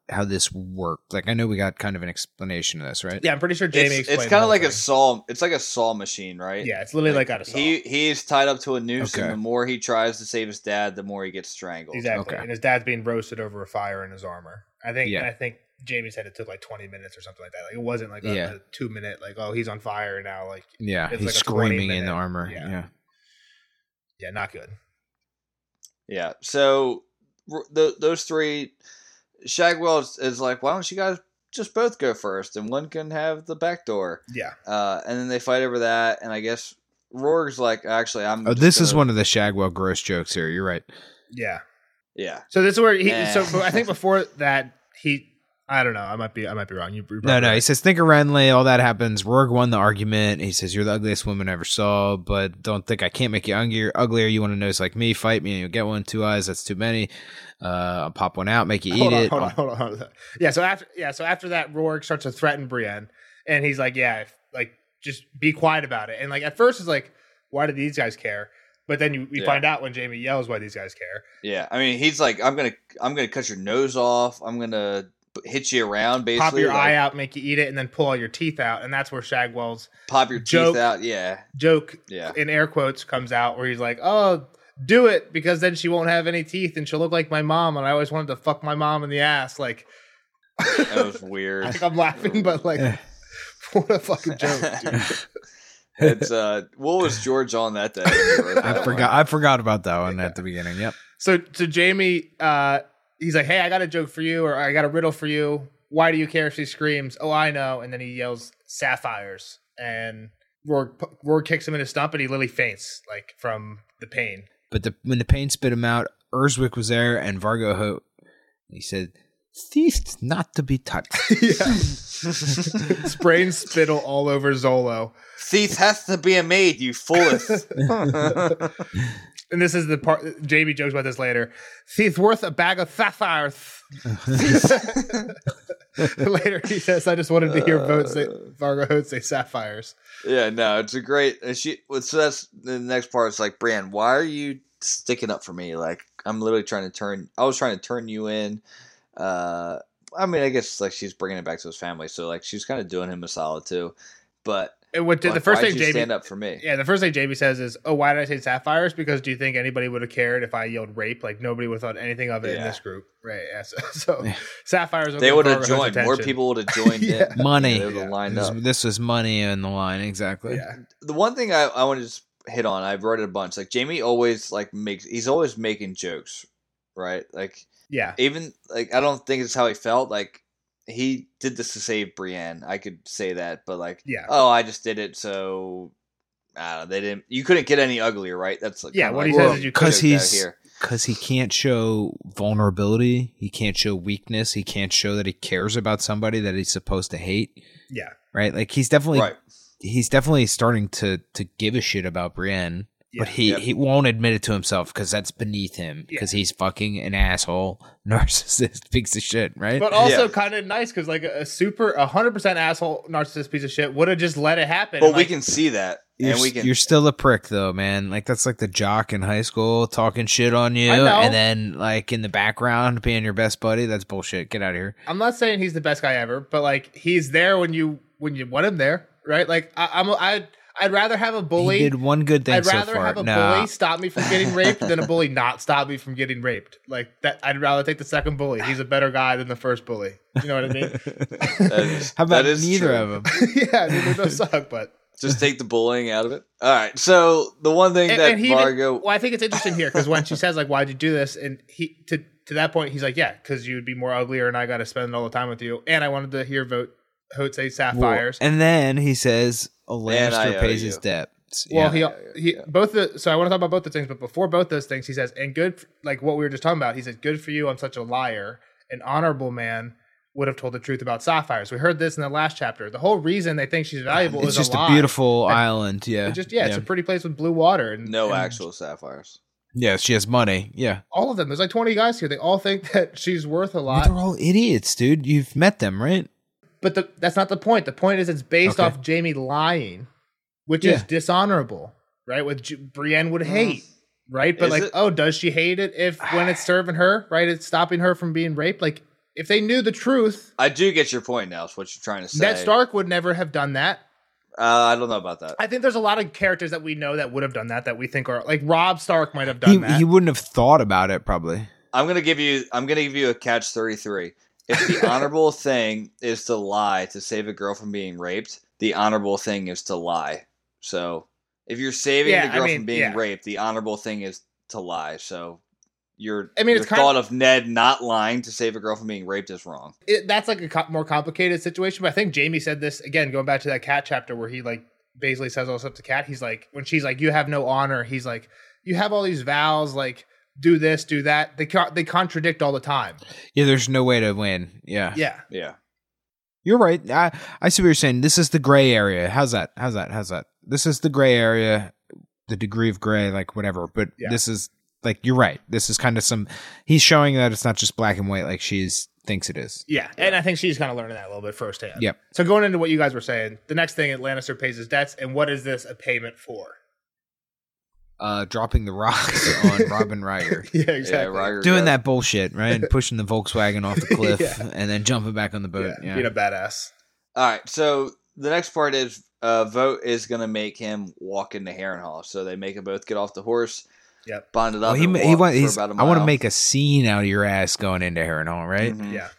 how this worked? Like, I know we got kind of an explanation of this, right? Yeah, I'm pretty sure Jamie It's, explained it's kind the of like whole a thing. saw. It's like a saw machine, right? Yeah, it's literally like, out of saw. He he's tied up to a noose, Okay. and the more he tries to save his dad, the more he gets strangled. Exactly. Okay. And his dad's being roasted over a fire in his armor. I think Yeah. and I think Jamie said it took like twenty minutes or something like that. Like, it wasn't like a, Yeah. a two minute, like, oh, he's on fire now. Like, Yeah, It's he's like a twenty screaming in the minute- armor. yeah. Yeah. yeah, not good. Yeah. So r- th- those three, Shagwell is, is like, why don't you guys just both go first, and one can have the back door. Yeah. Uh, and then they fight over that, and I guess Rourke's like, actually, I'm. Oh, just this is gonna- one of the Shagwell gross jokes here. You're right. Yeah. Yeah. So this is where he. Eh. So but I think before that he. I don't know. I might be. I might be wrong. You. you No, no. right. He says, think of Renly. All that happens. Rourke won the argument. He says, you're the ugliest woman I ever saw, but don't think I can't make you uglier. Uglier. You want to notice like me? Fight me and you'll get one. Two eyes. That's too many. Uh, I'll pop one out. Make you Hold eat on, it. hold on, hold on, hold on. Yeah. So after. Yeah. So after that, Rourke starts to threaten Brienne, and he's like, "Yeah, if, like just be quiet about it." And like at first, it's like, "Why do these guys care?" But then you, you Yeah. find out when Jamie yells why these guys care. Yeah. I mean, he's like, I'm gonna, I'm gonna cut your nose off. I'm gonna hit you around, basically. Pop your like, eye out, make you eat it, and then pull all your teeth out. And that's where Shagwell's Pop your Joke. teeth out. Yeah. joke, Yeah. in air quotes, comes out where he's like, "Oh, do it because then she won't have any teeth and she'll look like my mom." And I always wanted to fuck my mom in the ass. Like, That was weird. I think I'm laughing, but like, what a fucking joke, dude. It's uh, what was George on that day? I forgot. I forgot about that one at the beginning. Yep. So, so Jamie, uh, he's like, "Hey, I got a joke for you, or I got a riddle for you. Why do you care if she screams?" "Oh, I know." And then he yells, "Sapphires!" And Rourke, Rourke kicks him in his stump, and he literally faints, like from the pain. But the, when the pain spit him out, Urswick was there and Vargo Hoat. He said, "Thief not to be touched." Yeah, spraying spittle all over Zolo. Thief has to be a maid, you fooleth. And this is the part. Jamie jokes about this later. "Thief worth a bag of sapphires." Later, he says, "I just wanted to hear Vote say, Vargo Hoat say sapphires." Yeah, no, it's a great. And she. So that's the next part. It's like, Brienne, why are you sticking up for me? Like, I'm literally trying to turn. I was trying to turn you in. Uh, I mean, I guess like she's bringing it back to his family, so like she's kind of doing him a solid too. But And what did like, the first why'd thing you Jamie stand up for me? Yeah, the first thing Jamie says is, "Oh, why did I say sapphires? Because do you think anybody would have cared if I yelled rape? Like nobody would have thought anything of it in Yeah. this group, right?" Yeah, so, so Yeah. sapphires. will They get would have Vargo Hoat's joined. More attention. people would have joined Yeah. in. Money. They would have Yeah. lined This, up. this was money in the line. Exactly. Yeah, The one thing I, I want to just hit on, I've read it a bunch. Like Jamie always like makes. He's always making jokes, right? Like yeah, even like I don't think it's how he felt. Like he did this to save Brienne. I could say that, but like, yeah. oh, I just did it so. I don't know, they didn't. You couldn't get any uglier, right? That's like Yeah, kinda what like, he says well, is you Because joke out he's here. because he can't show vulnerability. He can't show weakness. He can't show that he cares about somebody that he's supposed to hate. Yeah. Right. Like he's definitely Right. he's definitely starting to to give a shit about Brienne. But Yeah. he, Yep. he won't admit it to himself because that's beneath him. Because he's fucking an asshole, narcissist, piece of shit, right? But also Yeah. kind of nice because like a, a super, a hundred percent asshole narcissist piece of shit would have just let it happen. But and, we like, can see that, You're, and we s- can. you're still a prick though, man. Like that's like the jock in high school talking shit on you, I know. and then like in the background being your best buddy. That's bullshit. Get out of here. I'm not saying he's the best guy ever, but like he's there when you when you want him there, right? Like I, I'm I I'd rather have a bully. He did one good thing I'd so rather far. have a Nah. bully stop me from getting raped than a bully not stop me from getting raped. Like that, I'd rather take the second bully. He's a better guy than the first bully. You know what I mean? That is- How about that is neither true. of them? Yeah, I mean, they both suck, but Just take the bullying out of it. All right. So the one thing and, that and he even- Vargo. well, I think it's interesting here because when she says like, "Why'd you do this?" and he to to that point, he's like, "Yeah, because you'd be more uglier, and I got to spend all the time with you, and I wanted to hear vote Hoat say sapphires." And then he says, "A And I Lannister owe pays you. his debts." Well, Yeah. he he both the so I want to talk about both the things, but before both those things, he says, "And good, like what we were just talking about." He said, "Good for you. I'm such a liar. An honorable man would have told the truth about sapphires." We heard this in the last chapter. The whole reason they think she's valuable it's is just a, a, lie. beautiful That- island. Yeah, It just yeah, it's a pretty place with blue water and No and actual sapphires. yeah. She has money. Yeah, all of them. There's like twenty guys here. They all think that she's worth a but lot. they're all idiots, dude. You've met them, right? But the, that's not the point. The point is it's based Okay. off Jamie lying, which Yeah. is dishonorable, right? Which J- Brienne would hate, right? But Is like, it? oh, does she hate it if when it's serving her, right? It's stopping her from being raped. Like, if they knew the truth, I do get your point now. Is what you're trying to say. Ned Stark would never have done that. Uh, I don't know about that. I think there's a lot of characters that we know that would have done that. That we think are like Robb Stark might have done He, that. he wouldn't have thought about it, probably. I'm gonna give you. I'm gonna give you a catch thirty-three. If the honorable thing is to lie to save a girl from being raped, the honorable thing is to lie. So if you're saving Yeah, the girl I mean, from being yeah. raped, the honorable thing is to lie. So your I mean, your it's kind thought of Ned not lying to save a girl from being raped is wrong. It, that's like a co- more complicated situation. But I think Jamie said this again, going back to that Cat chapter where he like basically says all this stuff to Cat. He's like, when she's like, "You have no honor." He's like, "You have all these vows, like do this, do that." They co- they contradict all the time. Yeah, there's no way to win. Yeah. Yeah, Yeah. You're right. I, I see what you're saying. This is the gray area. How's that? How's that? How's that? This is the gray area, the degree of gray, like whatever. But Yeah. this is like, you're right. This is kind of some, he's showing that it's not just black and white like she's thinks it is. yeah, and I think she's kind of learning that a little bit firsthand. Yep. So going into what you guys were saying, the next thing, Lannister pays his debts, and what is this a payment for? Uh, dropping the rocks on Robin Ryder. Yeah, Yeah, exactly. Ryder Doing got- that bullshit, right? And pushing the Volkswagen off the cliff Yeah. and then jumping back on the boat. Yeah, Yeah. being a badass. All right. So the next part is uh, Vote is gonna make him walk into Harrenhal. So they make them both get off the horse. Yep. Bonded up. Well, he, and he walk want, for he's, about a I want to mile. make a scene out of your ass going into Harrenhal, right? Mhm. Yeah.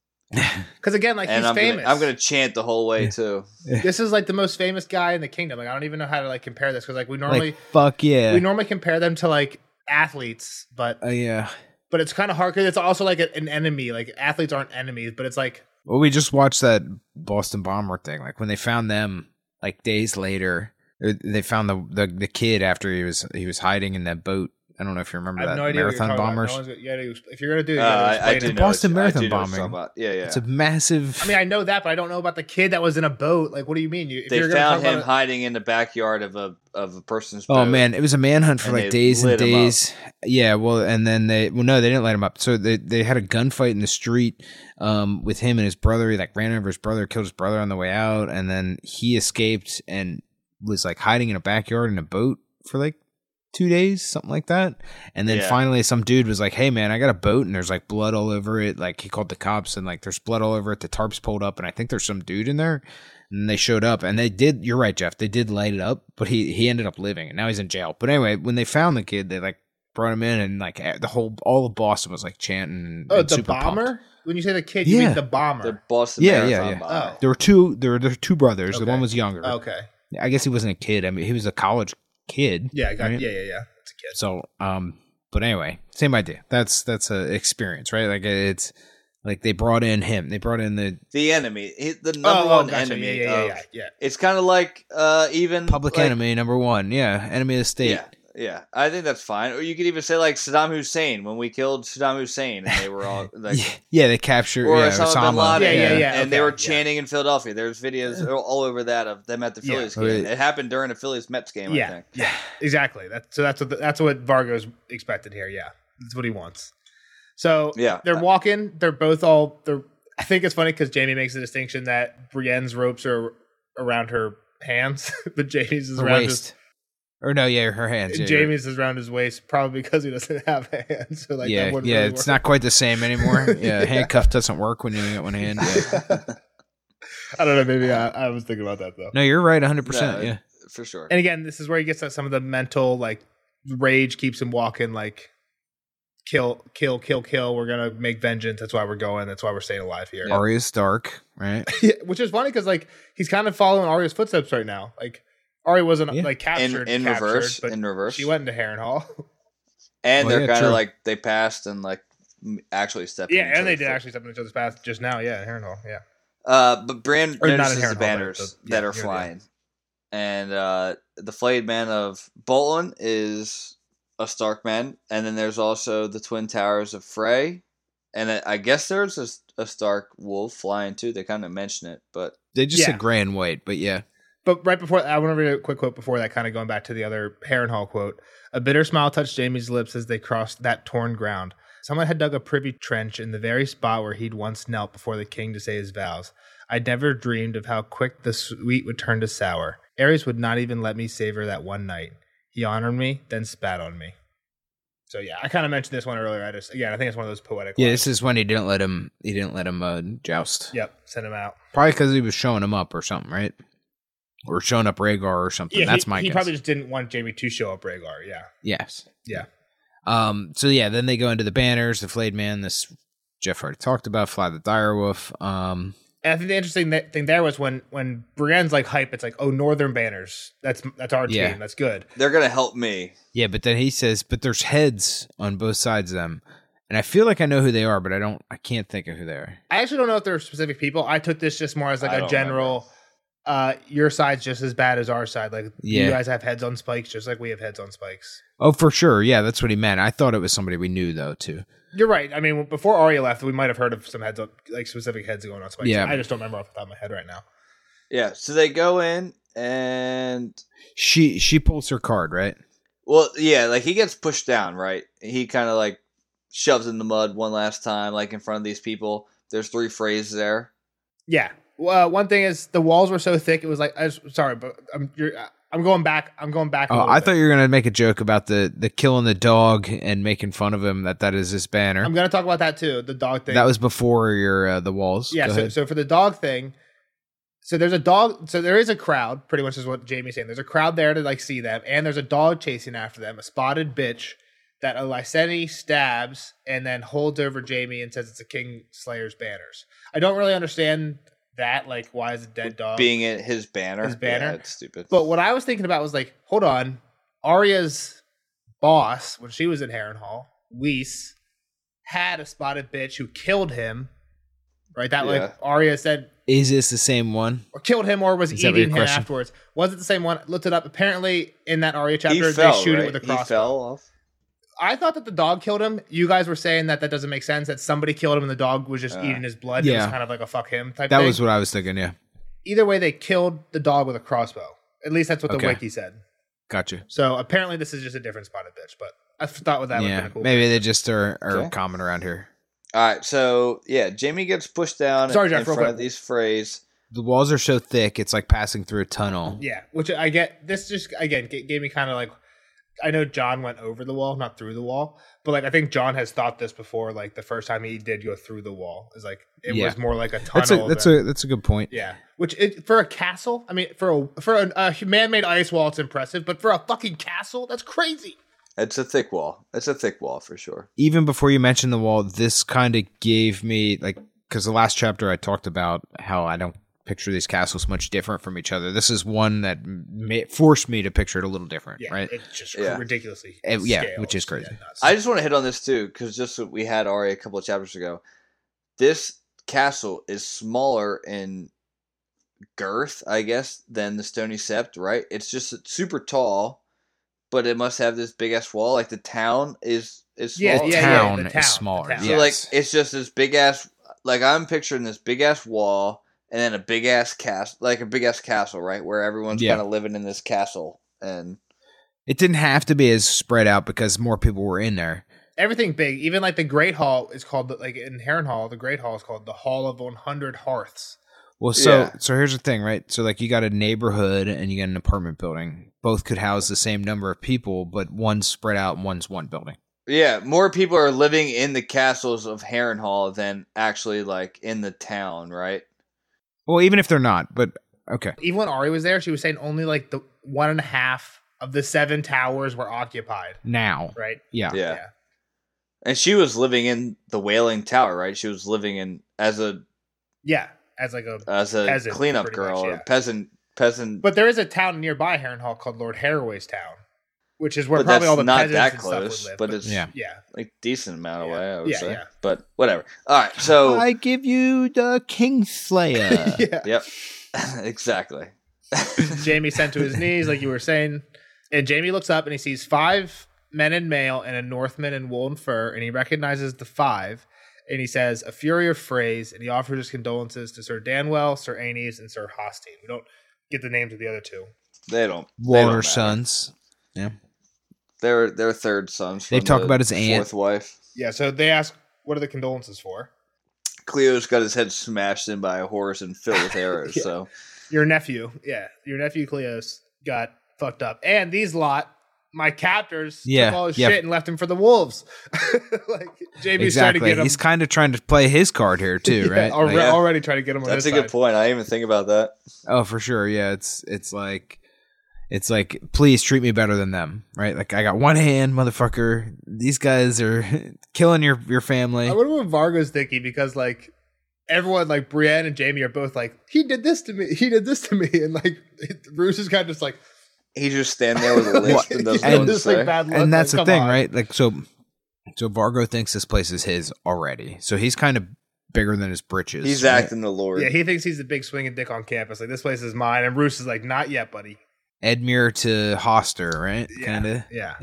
Because again, like And he's I'm famous. gonna, I'm gonna chant the whole way Yeah. too. This is like the most famous guy in the kingdom. Like I don't even know how to like compare this because like we normally Like, fuck yeah. we normally compare them to like athletes, but Uh, yeah. but it's kind of hard because it's also like a, an enemy. Like athletes aren't enemies, but it's like Well, we just watched that Boston Bomber thing. Like when they found them, like days later, or they found the, the the kid after he was he was hiding in that boat. I don't know if you remember I have that no idea what you're marathon talking bombers. about. No one's gonna- you gotta ex- if you're gonna do, it, you Uh, gotta I, I explain do it. know. Boston what you- I Marathon do know what you're bombing. talking about. Yeah, yeah. It's a massive. I mean, I know that, but I don't know about the kid that was in a boat. Like, what do you mean? You, if they you're gonna found talk him about hiding in the backyard of a of a person's Oh boat. man, it was a manhunt for And like they days and lit him up. days. Yeah, well, and then they well no, they didn't let him up. So they they had a gunfight in the street um, with him and his brother. He like ran over his brother, killed his brother on the way out, and then he escaped and was like hiding in a backyard in a boat for like two days, something like that. And then Yeah. finally some dude was like, "Hey man, I got a boat and there's like blood all over it." Like he called the cops and like there's blood all over it. The tarps pulled up and I think there's some dude in there. And they showed up and they did, you're right, Jeff, they did light it up, but he, he ended up living and now he's in jail. But anyway, when they found the kid, they like brought him in and like the whole, all of Boston was like chanting. oh, and the super bomber. pumped. When you say the kid, you Yeah. mean the bomber. The Boston Yeah, yeah, Marathon yeah. bomber. Oh. There were two, there were, there were two brothers. The Okay. one was younger. Okay. I guess he wasn't a kid. I mean, he was a college kid. Yeah, I got. right? Yeah, yeah, yeah. It's a kid. So, um, but anyway, same idea. That's, that's a experience, right? Like it's like they brought in him, they brought in the The enemy, he, the number Oh, one oh, gotcha. enemy. Yeah, yeah, of- yeah, yeah. It's kind of like uh, even public like, enemy number one. Yeah. Enemy of the state. Yeah, yeah. I think that's fine. Or you could even say like Saddam Hussein when we killed Saddam Hussein and they were all like. yeah, yeah, they captured Or yeah, Osama bin Osama. Laden, Yeah, yeah, yeah. and they okay, were yeah. chanting in Philadelphia. There's videos all over that of them at the Yeah. Phillies Oh, game. yeah. It happened during a Phillies Mets game, I Yeah, think. yeah, exactly. That's so. That's what the, that's what Vargo's expected here. Yeah, that's what he wants. So Yeah. they're walking. They're both all. They're. I think it's funny because Jamie makes the distinction that Brienne's ropes are around her hands, but Jamie's is Her around waist. Or no, yeah, her hands. his. Yeah, Jamie's is around his waist, probably because he doesn't have hands. So like, yeah, that wouldn't yeah, really it's work. not quite the same anymore. Yeah, handcuff doesn't work when you only got one hand. Yeah. I don't know. Maybe I, I was thinking about that though. No, you're right, one hundred percent. No, Yeah. For sure. And again, this is where he gets at some of the mental like rage keeps him walking. Like kill, kill, kill, kill. We're gonna make vengeance. That's why we're going. That's why we're staying alive here. Arya Stark, right? Yeah, which is funny because like he's kind of following Arya's footsteps right now. Like Arya wasn't Yeah. like In, captured in captured, reverse. but In reverse. she went into Harrenhal. and Oh, they're yeah, kind true. of like, they passed and like m- actually stepped in Yeah, each and they other's did foot. actually step in each other's path just now. Yeah, in Harrenhal. Yeah, Uh, but Bran Or not in notices the Harrenhal, banners but the- that yeah, are yeah, flying. And uh, the flayed man of Bolton is a Stark man. And then there's also the Twin Towers of Frey. And I I guess there's a, a Stark wolf flying too. They kind of mention it, but They just Yeah. said gray and white, but yeah. but right before I want to read a quick quote before that, kind of going back to the other Harrenhal quote. A bitter smile touched Jamie's lips as they crossed that torn ground. Someone had dug a privy trench in the very spot where he'd once knelt before the king to say his vows. I'd never dreamed of how quick the sweet would turn to sour. Aerys would not even let me savor that one night. He honored me, then spat on me. So yeah, I kind of mentioned this one earlier. I just again, I think it's one of those poetic. Yeah, lines. this is when he didn't let him. He didn't let him uh, joust. Yep, send him out. Probably because he was showing him up or something, right? Or showing up Rhaegar or something. Yeah, That's he, my he guess. probably just didn't want Jaime to show up Rhaegar. Yeah, yes. yeah. Um. So yeah, then they go into the banners. The flayed man. This Jeff already talked about. Fly the direwolf. Um. And I think the interesting th- thing there was when when Brienne's like hype, it's like, oh, Northern Banners. That's that's our Yeah. team. That's good. They're gonna help me. Yeah, but then he says, "But there's heads on both sides of them," and I feel like I know who they are, but I don't. I can't think of who they are. I actually don't know if they're specific people. I took this just more as like I a don't general. Uh, your side's just as bad as our side. Like Yeah. you guys have heads on spikes, just like we have heads on spikes. Oh, for sure. Yeah, that's what he meant. I thought it was somebody we knew though too. You're right. I mean, before Arya left, we might have heard of some heads on, like specific heads going on spikes. Yeah. I just don't remember off the top of my head right now. Yeah. So they go in and She she pulls her card, right? well, yeah, like he gets pushed down, right? He kind of like shoves in the mud one last time, like in front of these people. There's three phrases there. Yeah. Well, uh, one thing is the walls were so thick. It was like, I was, sorry, but I'm you're, I'm going back. I'm going back. A Oh, little I bit. thought you were gonna make a joke about the the killing the dog and making fun of him. That that is his banner. I'm going to talk about that too. The dog thing. That was before your uh, the walls. Yeah, Go so, ahead. so for the dog thing, so there's a dog, so there is a crowd, pretty much is what Jamie's saying. There's a crowd there to like see them, and there's a dog chasing after them, a spotted bitch that Lyseni stabs and then holds over Jamie and says it's a King Slayer's banners. I don't really understand that, like why is a dead dog Being in his banner. His banner? Yeah, it's stupid. But what I was thinking about was like, hold on, Arya's boss, when she was in Harrenhal, Weiss, had a spotted bitch who killed him. Right, that Yeah. like Arya said, Is this the same one? or killed him, or was Is that eating your him question? afterwards. Was it the same one? Looked it up. Apparently, in that Arya he chapter, fell, they shoot right? it with a He crossbow. fell off. I thought that the dog killed him. You guys were saying that that doesn't make sense. That somebody killed him and the dog was just Uh, eating his blood. It yeah. was kind of like a fuck him type. That thing. was what I was thinking. Yeah, Either way, they killed the dog with a crossbow. At least that's what the Okay. wiki said. gotcha. So apparently, this is just a different spotted bitch. But I thought with that would have Yeah, been a cool. maybe they just are, are Okay. common around here. All right, so yeah, Jamie gets pushed down Sorry, in, Jeff, in real front quick. of these phrase. The walls are so thick, it's like passing through a tunnel. Yeah, which I get. This just again g- gave me kind of like. I know John went over the wall, not through the wall, but like I think John has thought this before. Like the first time he did go through the wall, is like it Yeah. was more like a tunnel. That's a that's than- a that's a good point. yeah. Which it, for a castle, I mean, for a for a, a man-made ice wall, it's impressive, but for a fucking castle, that's crazy. It's a thick wall. It's a thick wall for sure. Even before you mentioned the wall, this kind of gave me like because the last chapter I talked about how I don't picture these castles much different from each other. This is one that ma- forced me to picture it a little different, Yeah, right? it's just Yeah. ridiculously. Uh, yeah, scaled. which is crazy. Yeah, nuts. I just want to hit on this too, because just so we had Arya a couple of chapters ago. This castle is smaller in girth, I guess, than the Stony Sept, right? It's just super tall, but it must have this big ass wall. Like the town is is Yeah, small. yeah, town, yeah, the is town, smaller. the town. So Yes. like it's just this big ass. Like I'm picturing this big ass wall and then a big ass castle, like a big ass castle, right, where everyone's Yeah. kind of living in this castle. And It didn't have to be as spread out because more people were in there. Everything big, even like the Great Hall is called like in Harrenhal. The Great Hall is called the Hall of one hundred Hearths. Well, so Yeah. so here's the thing, right? So like you got a neighborhood and you got an apartment building. Both could house the same number of people, but one's spread out and one's one building. yeah, more people are living in the castles of Harrenhal than actually like in the town, right? Well, even if they're not, but okay. Even when Ari was there, she was saying only like the one and a half of the seven towers were occupied. Now. Right? Yeah. Yeah. And she was living in the Wailing Tower, right? She was living in as a Yeah, as like a. as a Peasant, cleanup pretty girl much, or yeah. peasant peasant. But there is a town nearby Harrenhal called Lord Harroway's Town, which is where but probably that's all the not peasants that and close. stuff would live. but it's Yeah. yeah, like decent amount Yeah. away, I would Yeah, say. yeah. But whatever. All right, so I give you the Kingslayer. yeah. yep, exactly. Jamie sent to his knees, like you were saying, and Jamie looks up and he sees five men in mail and a Northman in wool and fur, and he recognizes the five, and he says a fury of phrase, and he offers his condolences to Sir Danwell, Sir Aenys, and Sir Hostine. We don't get the names of the other two. They don't. they don't Water matter. Sons. Yeah. They're they're third sons. They from talk the about his aunt. fourth wife. Yeah, so they ask, what are the condolences for? Cleo's got his head smashed in by a horse and filled with arrows. Yeah. So Your nephew, yeah, your nephew Cleos got fucked up, and these lot my captors Yeah, took all his yeah. shit and left him for the wolves. Like Jamie's trying to Exactly. get him. He's kind of trying to play his card here too, Yeah, right? already, Like- already trying to get him on That's a his good side. point. I didn't even think about that. oh, for sure. Yeah, it's it's like it's like please treat me better than them, right? Like I got one hand, motherfucker. These guys are killing your your family. I wonder what Vargo's thinking because like everyone, like Brienne and Jamie, are both like, he did this to me, he did this to me, and like Bruce is kind of just like, He just stand there with a list and doesn't know And- what to just like say. bad luck. and that's like, the come thing, on. right? Like so, so Vargo thinks this place is his already, so he's kind of bigger than his britches. He's right? acting the Lord. Yeah, he thinks he's the big swinging dick on campus. Like this place is mine, and Bruce is like, not yet, buddy. Edmure to Hoster, right? Yeah, Kind of. yeah.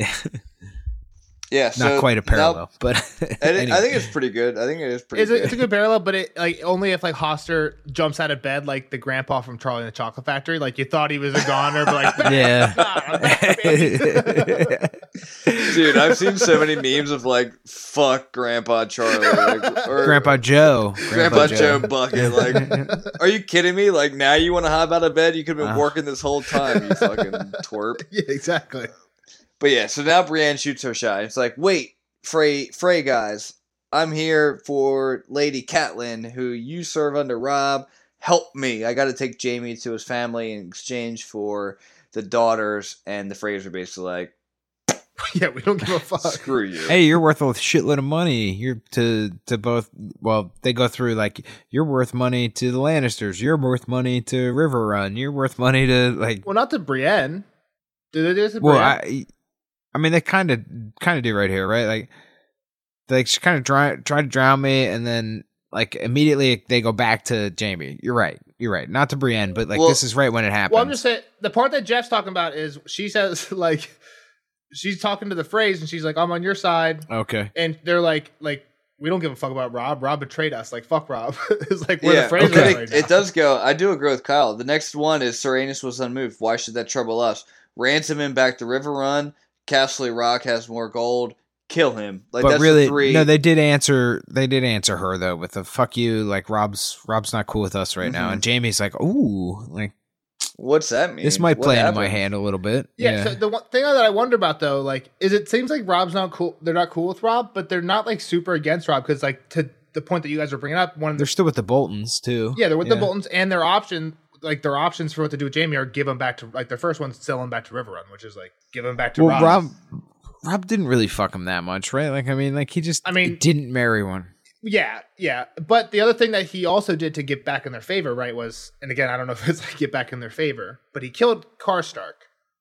yeah, Not so quite a now- parallel, but and it- anyway. I think it's pretty good. I think it is pretty It's a, good. it's a good parallel, but it like only if like Hoster jumps out of bed like the grandpa from Charlie and the Chocolate Factory. Like you thought he was a goner, but like Yeah. I'm back, baby. Dude, I've seen so many memes of like "fuck Grandpa Charlie" like, or Grandpa Joe, Grandpa Joe bucket. Like, are you kidding me? Like now you want to hop out of bed? You could have been Uh. working this whole time. You fucking twerp. Yeah, exactly. But yeah, so now Brienne shoots her shot. It's like, wait, Frey, Frey guys, I'm here for Lady Catelyn, who you serve under Rob. Help me. I got to take Jamie to his family in exchange for the daughters. And the Freys are basically like, Yeah, we don't give a fuck. screw you. Hey, you're worth a shitload of money. You're to to both. Well, they go through like you're worth money to the Lannisters. You're worth money to River Run. You're worth money to like. Well, not to Brienne. Do they do this to Well, Brienne? I, I mean, they kind of kind of do right here, right? Like, they like, kind of try try to drown me, and then like immediately they go back to Jamie. You're right. You're right. Not to Brienne, but like Well- this is right when it happens. Well, I'm just saying the part that Jeff's talking about is she says like she's talking to the phrase and she's like, I'm on your side, okay. and they're like like we don't give a fuck about Rob. Rob betrayed us. Like fuck Rob. It's like we're Yeah, the phrase okay. right it, now. it does go. I do agree with Kyle. The next one is Serenus was unmoved. Why should that trouble us? Ransom him back to River Run. Castle Rock has more gold. Kill him. Like But that's really, the three. no, they did answer. They did answer her though with the "fuck you." Like Rob's Rob's not cool with us right now, Mhm. and Jamie's like, "Ooh, like What's that mean? this might What play into my happened? hand a little bit." Yeah, so the one thing that I wonder about though, like, is it seems like Rob's not cool. They're not cool with Rob, but they're not like super against Rob because, like, to the point that you guys are bringing up, one of they're the, still with the Boltons too. yeah, they're with the Boltons, and their option, like, their options for what to do with Jamie are give him back to like their first one's sell him back to River Run, which is like give him back to Well, Rob. Rob, Rob didn't really fuck him that much, right? Like, I mean, like he just, I mean- didn't marry one. Yeah, yeah. But the other thing that he also did to get back in their favor, right, was, and again, I don't know if it's like get back in their favor, but he killed Karstark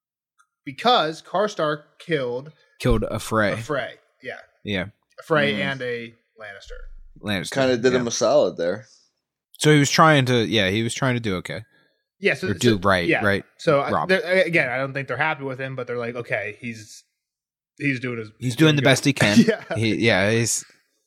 because Karstark killed Killed a Frey. a Frey. Yeah, Yeah, a Frey Mhm. and a Lannister. Lannister. Kind of did yeah. him a solid there. So he was trying to, yeah, he was trying to do okay Yeah, so or do so- right, yeah. right. So uh, Rob. they're- again, I don't think they're happy with him, but they're like, okay, he's he's doing his He's doing the good. best he can. Yeah. he, yeah, he's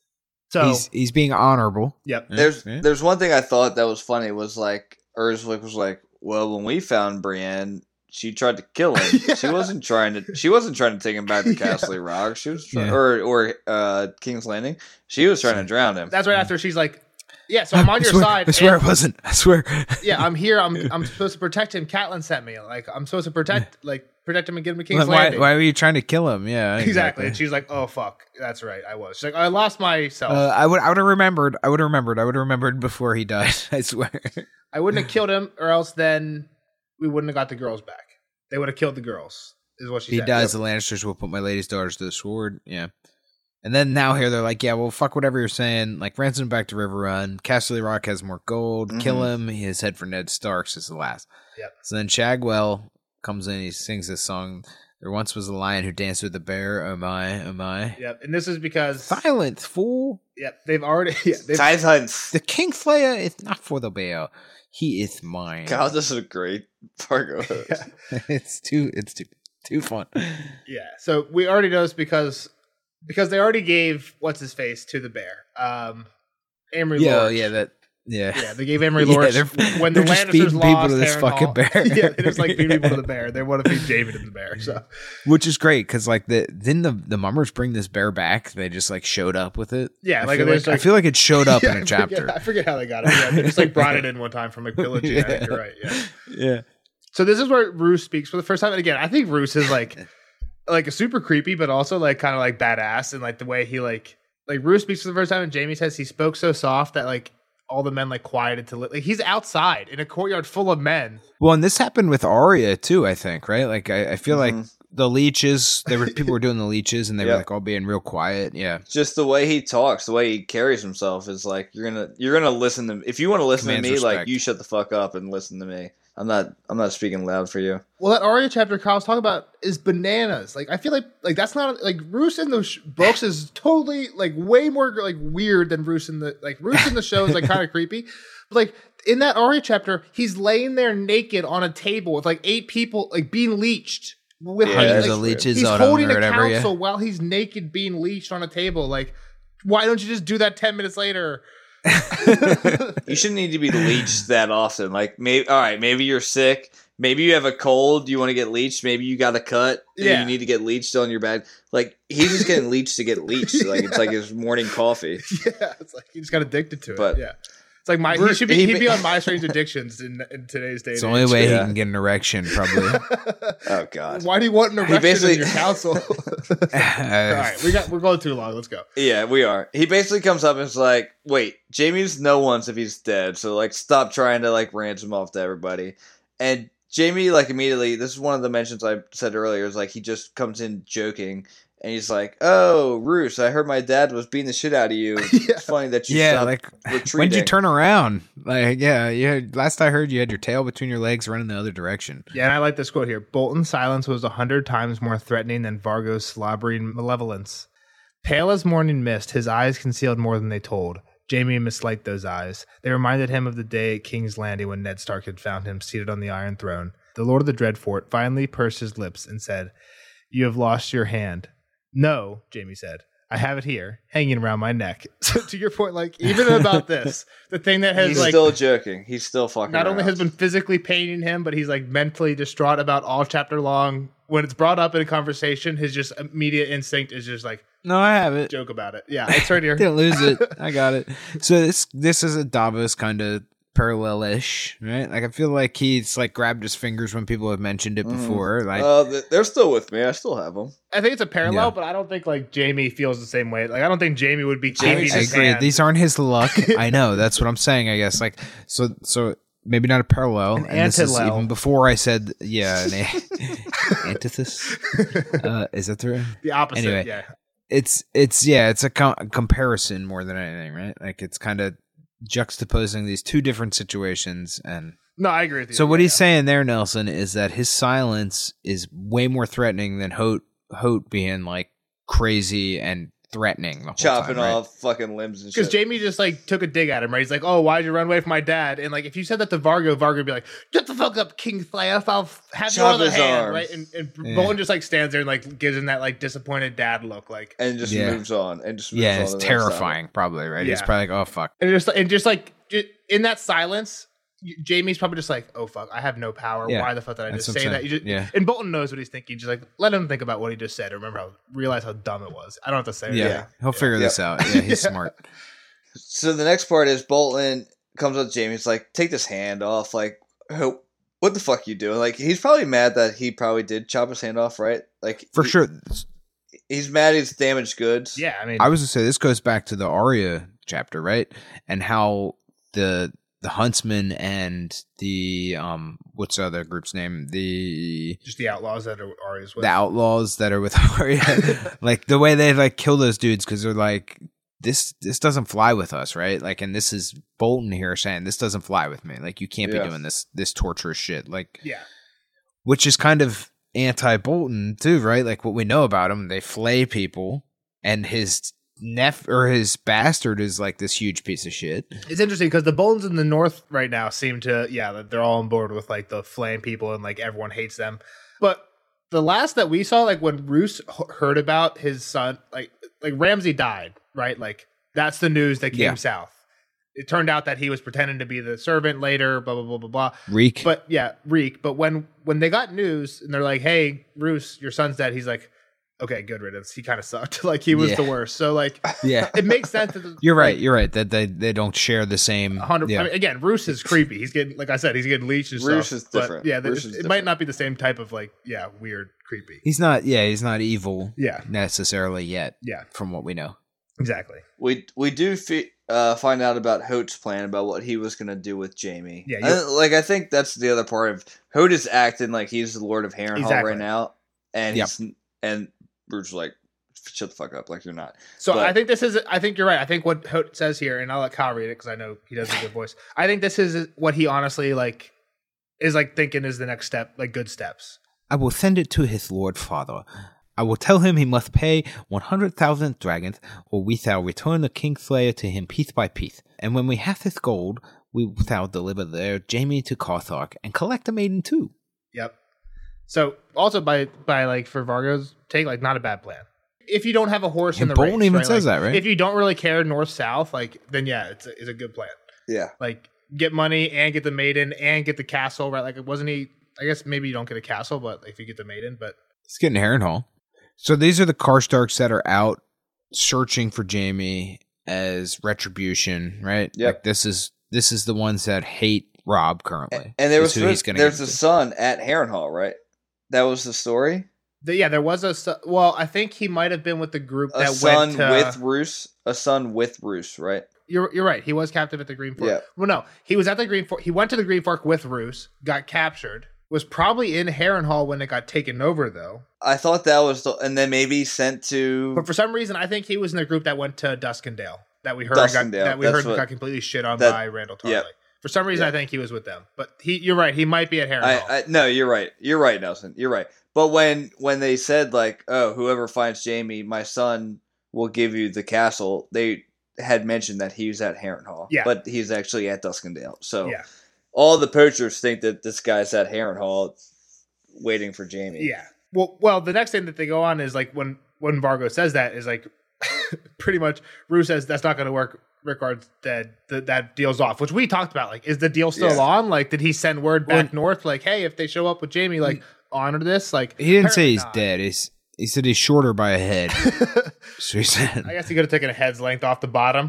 So he's he's being honorable. yep. There's Yeah. there's one thing I thought that was funny was like Ursula was like, well, when we found Brienne, she tried to kill him. Yeah. She wasn't trying to. She wasn't trying to take him back to Yeah. Castle Rock. She was trying, Yeah. or or uh, King's Landing. She was trying to drown him. That's right after she's like, yeah. So I'm on I your swear, side. I swear and- it wasn't. I swear. yeah, I'm here. I'm I'm supposed to protect him. Catelyn sent me. Like I'm supposed to protect like protect him and get him to King's why, Landing. why were you trying to kill him? Yeah, Exactly. And she's like, oh fuck, that's right. I was. She's like, I lost myself. Uh, I would I would have remembered. I would have remembered. I would have remembered before he died. I swear. I wouldn't have killed him, or else then we wouldn't have got the girls back. They would have killed the girls. Is what she He said. dies. The Lannisters will put my lady's daughters to the sword. Yeah. And then now here they're like, yeah, well, fuck whatever you're saying. Like, ransom him back to River Run. Casterly Rock has more gold. Mhm. Kill him. His head for Ned Starks is the last. Yep. So then Shagwell comes in. He sings this song. There once was a lion who danced with a bear. Oh my, oh my. Yep. And this is because Silence, fool. yep they've already yeah, they've, Silence. The Kingslayer is not for the bear. He is mine. God, this is a great Fargo. yeah. it's too, it's too, too fun. Yeah. So we already know this because because they already gave what's his face to the bear. Um, Amory Yeah, Lorch. yeah, that, yeah. Yeah, they gave Emery Yeah, Lorch they're- when the they're just Lannisters feeding people lost to this Harrenhal. fucking bear. Yeah, they just like feed people to the bear. They want to feed Jamie to the bear. So Which is great because like the didn't the the mummers bring this bear back? They just like showed up with it. yeah, I like, feel there's, like, like I feel like it showed up yeah, in a I chapter. Forget, I forget how they got it. Yeah, they just like brought it in one time from like pillaging. I think you're right. Yeah. Yeah, So this is where Roose speaks for the first time. And again, I think Roose is like like super creepy, but also like kind of like badass, and like the way he like like Roose speaks for the first time, and Jamie says he spoke so soft that like all the men like quieted to li- like he's outside in a courtyard full of men. Well, and this happened with Arya too, I think, right? Like I, I feel Mhm. like the leeches, there were people were doing the leeches, and they Yep. were like all being real quiet. Yeah, Just the way he talks, the way he carries himself is like you're gonna you're gonna listen to if you want to listen Commands to me, like respect. you shut the fuck up and listen to me. I'm not I'm not speaking loud for you. Well, that Arya chapter Kyle's talking about is bananas. Like I feel like like that's not like Roose in those sh- books is totally like way more like weird than Roose in the like Roose in the show is like kind of creepy. But like in that Arya chapter, he's laying there naked on a table with like eight people like being leeched. With Yeah, like, that's the weird. leeches he's on him holding or a whatever. Yeah. council while he's naked being leeched on a table. Like, why don't you just do that ten minutes later? You shouldn't need to be leeched that often. Like maybe all right, maybe you're sick. Maybe you have a cold, you want to get leeched. Maybe you got a cut, and Yeah. you need to get leeched on your bed. Like he's just getting leeched to get leeched. Like it's like his morning coffee. Yeah, it's like he just got addicted to But- it. Yeah, it's like my he Bruce- should be he- he'd be on My Strange Addictions in, in today's day. it's and the only age. way Yeah. he can get an erection, probably. Oh god. Why do you want an erection basically- in your council? All right, we got we're going too long. Let's go. Yeah, we are. He basically comes up and is like, "Wait, Jamie's no one's if he's dead. So like, stop trying to like ransom off to everybody." And Jamie like immediately. This is one of the mentions I said earlier. Is like he just comes in joking. And he's like, "Oh, Roose, I heard my dad was beating the shit out of you. It's funny that you yeah, stopped like retreating." when did you turn around? Like, yeah, you had, last I heard, you had your tail between your legs, running the other direction. Yeah, and I like this quote here. Bolton's silence was a hundred times more threatening than Vargo's slobbering malevolence. Pale as morning mist, his eyes concealed more than they told. Jamie misliked those eyes. They reminded him of the day at King's Landing when Ned Stark had found him seated on the Iron Throne. The Lord of the Dreadfort finally pursed his lips and said, "You have lost your hand." "No," Jamie said. "I have it here, hanging around my neck." So to your point, like even about this, the thing that has He's like still joking. He's still fucking. not only around. has been physically paining him, but he's like mentally distraught about all chapter long. When it's brought up in a conversation, his just immediate instinct is just like No, I have it. joke about it. Yeah, it's right here. Didn't lose it. I got it. So this this is a Davos kind of parallel-ish, right? Like I feel like he's like grabbed his fingers when people have mentioned it Mm. before. Like Uh, th- they're still with me. I still have them. I think it's a parallel, Yeah. but I don't think like Jamie feels the same way. Like I don't think Jamie would be I, Jamie's I agree. hand. These aren't his luck. I know. That's what I'm saying. I guess. Like so. So maybe not a parallel. An and this is antillel. even before I said yeah. An a- antithesis. Uh, is that the right? the opposite. Anyway. Yeah, It's it's yeah. It's a com- comparison more than anything, right? Like it's kind of juxtaposing these two different situations and. no, I agree with you. So what Yeah, he's saying there, Nelson, is that his silence is way more threatening than Hote Hote being like crazy and threatening the whole Chopping time, right? off fucking limbs and because shit. Jamie just like took a dig at him, right? He's like, "Oh, why'd you run away from my dad?" And like, if you said that to Vargo, Vargo would be like, "Get the fuck up, King Thleif! I'll have Chop your other his hand," arm. right? And, and Yeah. Bolton just like stands there and like gives him that like disappointed dad look, like, and just Yeah. moves on. And just moves Yeah, on it's to the next topic. terrifying, probably, right? He's Yeah. probably like, oh fuck. and just and just like ju- in that silence, y- Jamie's probably just like, "Oh fuck, I have no power. Yeah. Why the fuck did I That's just what I'm say that?" saying. You just, Yeah. And Bolton knows what he's thinking. Just like let him think about what he just said. Remember how realize how dumb it was. I don't have to say Yeah, it. Yeah. he'll figure this out. Yeah, he's Yeah. smart. So the next part is Bolton comes up to Jamie. He's like, "Take this hand off." Like, "Ho- what the fuck you doing?" Like, he's probably mad that he probably did chop his hand off, right? Like, For he- sure. he's mad he's damaged goods. Yeah, I mean, I was gonna say this goes back to the Arya chapter, right? And how the the huntsman and the um what's the other group's name? The just the outlaws that are Arya's with. the outlaws that are with Arya, like the way they like kill those dudes because they're like, this this doesn't fly with us, right? Like, and this is Bolton here saying this doesn't fly with me. Like, you can't Yeah. be doing this this torturous shit. Like, Yeah. which is kind of anti Bolton too, right? Like what we know about him, they flay people, and his neph or his bastard is like this huge piece of shit. It's interesting because the Boltons in the North right now seem to, yeah, they're all on board with like the flaying people and like everyone hates them. But the last that we saw, like when Roose h- heard about his son, like like Ramsay died, right? Like that's the news that came Yeah. south. It turned out that he was pretending to be the servant later, blah blah blah blah blah. Reek. But yeah, Reek. But when when they got news and they're like, "Hey, Roose, your son's dead," he's like, okay, good riddance. He kind of sucked. Like he was Yeah. the worst. So like, Yeah. it makes sense. That the, You're right. like, You're right. That they, they don't share the same. one hundred Yeah. I mean, again, Roos is creepy. He's getting, like I said, he's getting leashed and Roos stuff. is but different. Yeah, Roos it, is it might different. not be the same type of like, yeah, weird, creepy. He's not. Yeah, he's not evil Yeah, necessarily yet. yeah, From what we know. exactly. We we do fi- uh, find out about Hote's plan about what he was gonna do with Jamie. Yeah, I- like I think that's the other part of Hote is acting like he's the Lord of Harrenhal Exactly. right now, and Yep. he's and Bruce's like, shut the fuck up, like you're not. So But- I think this is. I think you're right. I think what Hote says here, and I'll let Kyle read it because I know he does a good voice. I think this is what he honestly like is like thinking is the next step, like good steps. I will send it to his lord father. I will tell him he must pay one hundred thousand dragons, or we shall return the Kingslayer to him piece by piece. And when we have this gold, we shall deliver their Jamie to Carthage and collect the maiden too. Yep. So also by by like for Vargo's take, like not a bad plan. If you don't have a horse in And the Bolton race, even right? says Like, that, right? If you don't really care north south, like then yeah, it's a, it's a good plan. Yeah, Like get money and get the maiden and get the castle, right? Like wasn't he? I guess maybe you don't get a castle, but if you get the maiden, but He's getting Harrenhal. So these are the Karstarks that are out searching for Jamie as retribution, right? Yep. Like this is this is the ones that hate Rob currently. and there was Is who he's supposed, gonna there's give a to. son at Harrenhal, right? That was the story. the, yeah, there was a su- well. I think he might have been with the group A that son went to, with Roose, a son with Roose, right? You're you're right. He was captive at the Green Fork. Yeah. Well, no, he was at the Green Fork. He went to the Green Fork with Roose, got captured. Was probably in Harrenhal when it got taken over, though. I thought that was the, and then maybe sent to. But for some reason, I think he was in the group that went to Duskendale. That we heard got, Duskendale, that we that's heard what- got completely shit on that- by Randall Tarley. yeah. For some reason, Yeah. I think he was with them. But he, you're right. He might be at Harrenhal. I, I no, you're right. You're right, Nelson. You're right. But when when they said like, oh, whoever finds Jamie, my son will give you the castle. They had mentioned that he was at Harrenhal. Yeah. But he's actually at Duskendale. So yeah, all the poachers think that this guy's at Harrenhal, waiting for Jamie. yeah. Well, well, the next thing that they go on is like when when Vargo says that is like pretty much Rue says that's not going to work. Rickard's dead. That that deal's off, which we talked about. Like, is the deal still Yeah. on? Like, did he send word back Well- north? Like, hey, if they show up with Jamie, like honor this. Like, He didn't say apparently he's not. dead. He's, he said he's shorter by a head. So he said. I guess he could have taken a head's length off the bottom.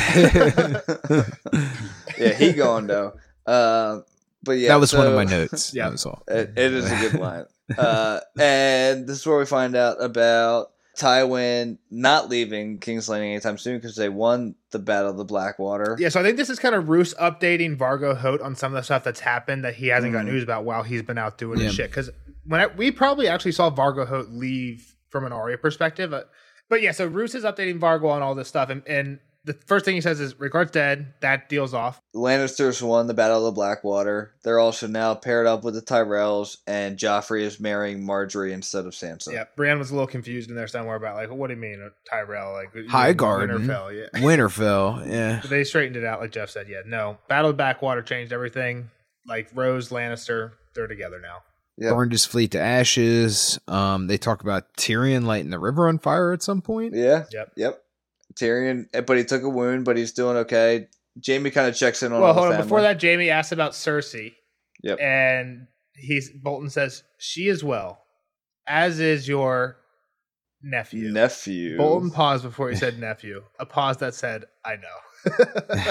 Yeah, he gone though. Uh, but yeah, that was one of so- my notes. Yeah. That was all. It, it is a good line. Uh, and this is where we find out about Tywin not leaving King's Landing anytime soon because they won the Battle of the Blackwater. Yeah, so I think this is kind of Roose updating Vargo Hote on some of the stuff that's happened that he hasn't got Mhm. news about while he's been out doing Yeah. his shit. Because when I, we probably actually saw Vargo Hote leave from an Arya perspective, but, but yeah, so Roose is updating Vargo on all this stuff, and, and the first thing he says is Rickard's dead. That deal's off. The Lannisters won the Battle of the Blackwater. They're also now paired up with the Tyrells, and Joffrey is marrying Marjorie instead of Sansa. Yeah, Brienne was a little confused in there somewhere about like, what do you mean, Tyrell? Like High Garden. Winterfell, yeah. Winterfell, yeah. But they straightened it out, like Jeff said. Yeah, no, Battle of Backwater changed everything. Like Rose Lannister, they're together now. Yep. Burned his fleet to ashes. Um, they talk about Tyrion lighting the river on fire at some point. Yeah. Yep. Yep. Tyrion, but he took a wound, but he's doing okay. Jamie kind of checks in on Well, all hold the on. family. Before that, Jamie asked about Cersei. Yep. And he's Bolton says she is well, as is your nephew. Nephew. Bolton paused before he said nephew. A pause that said, "I know."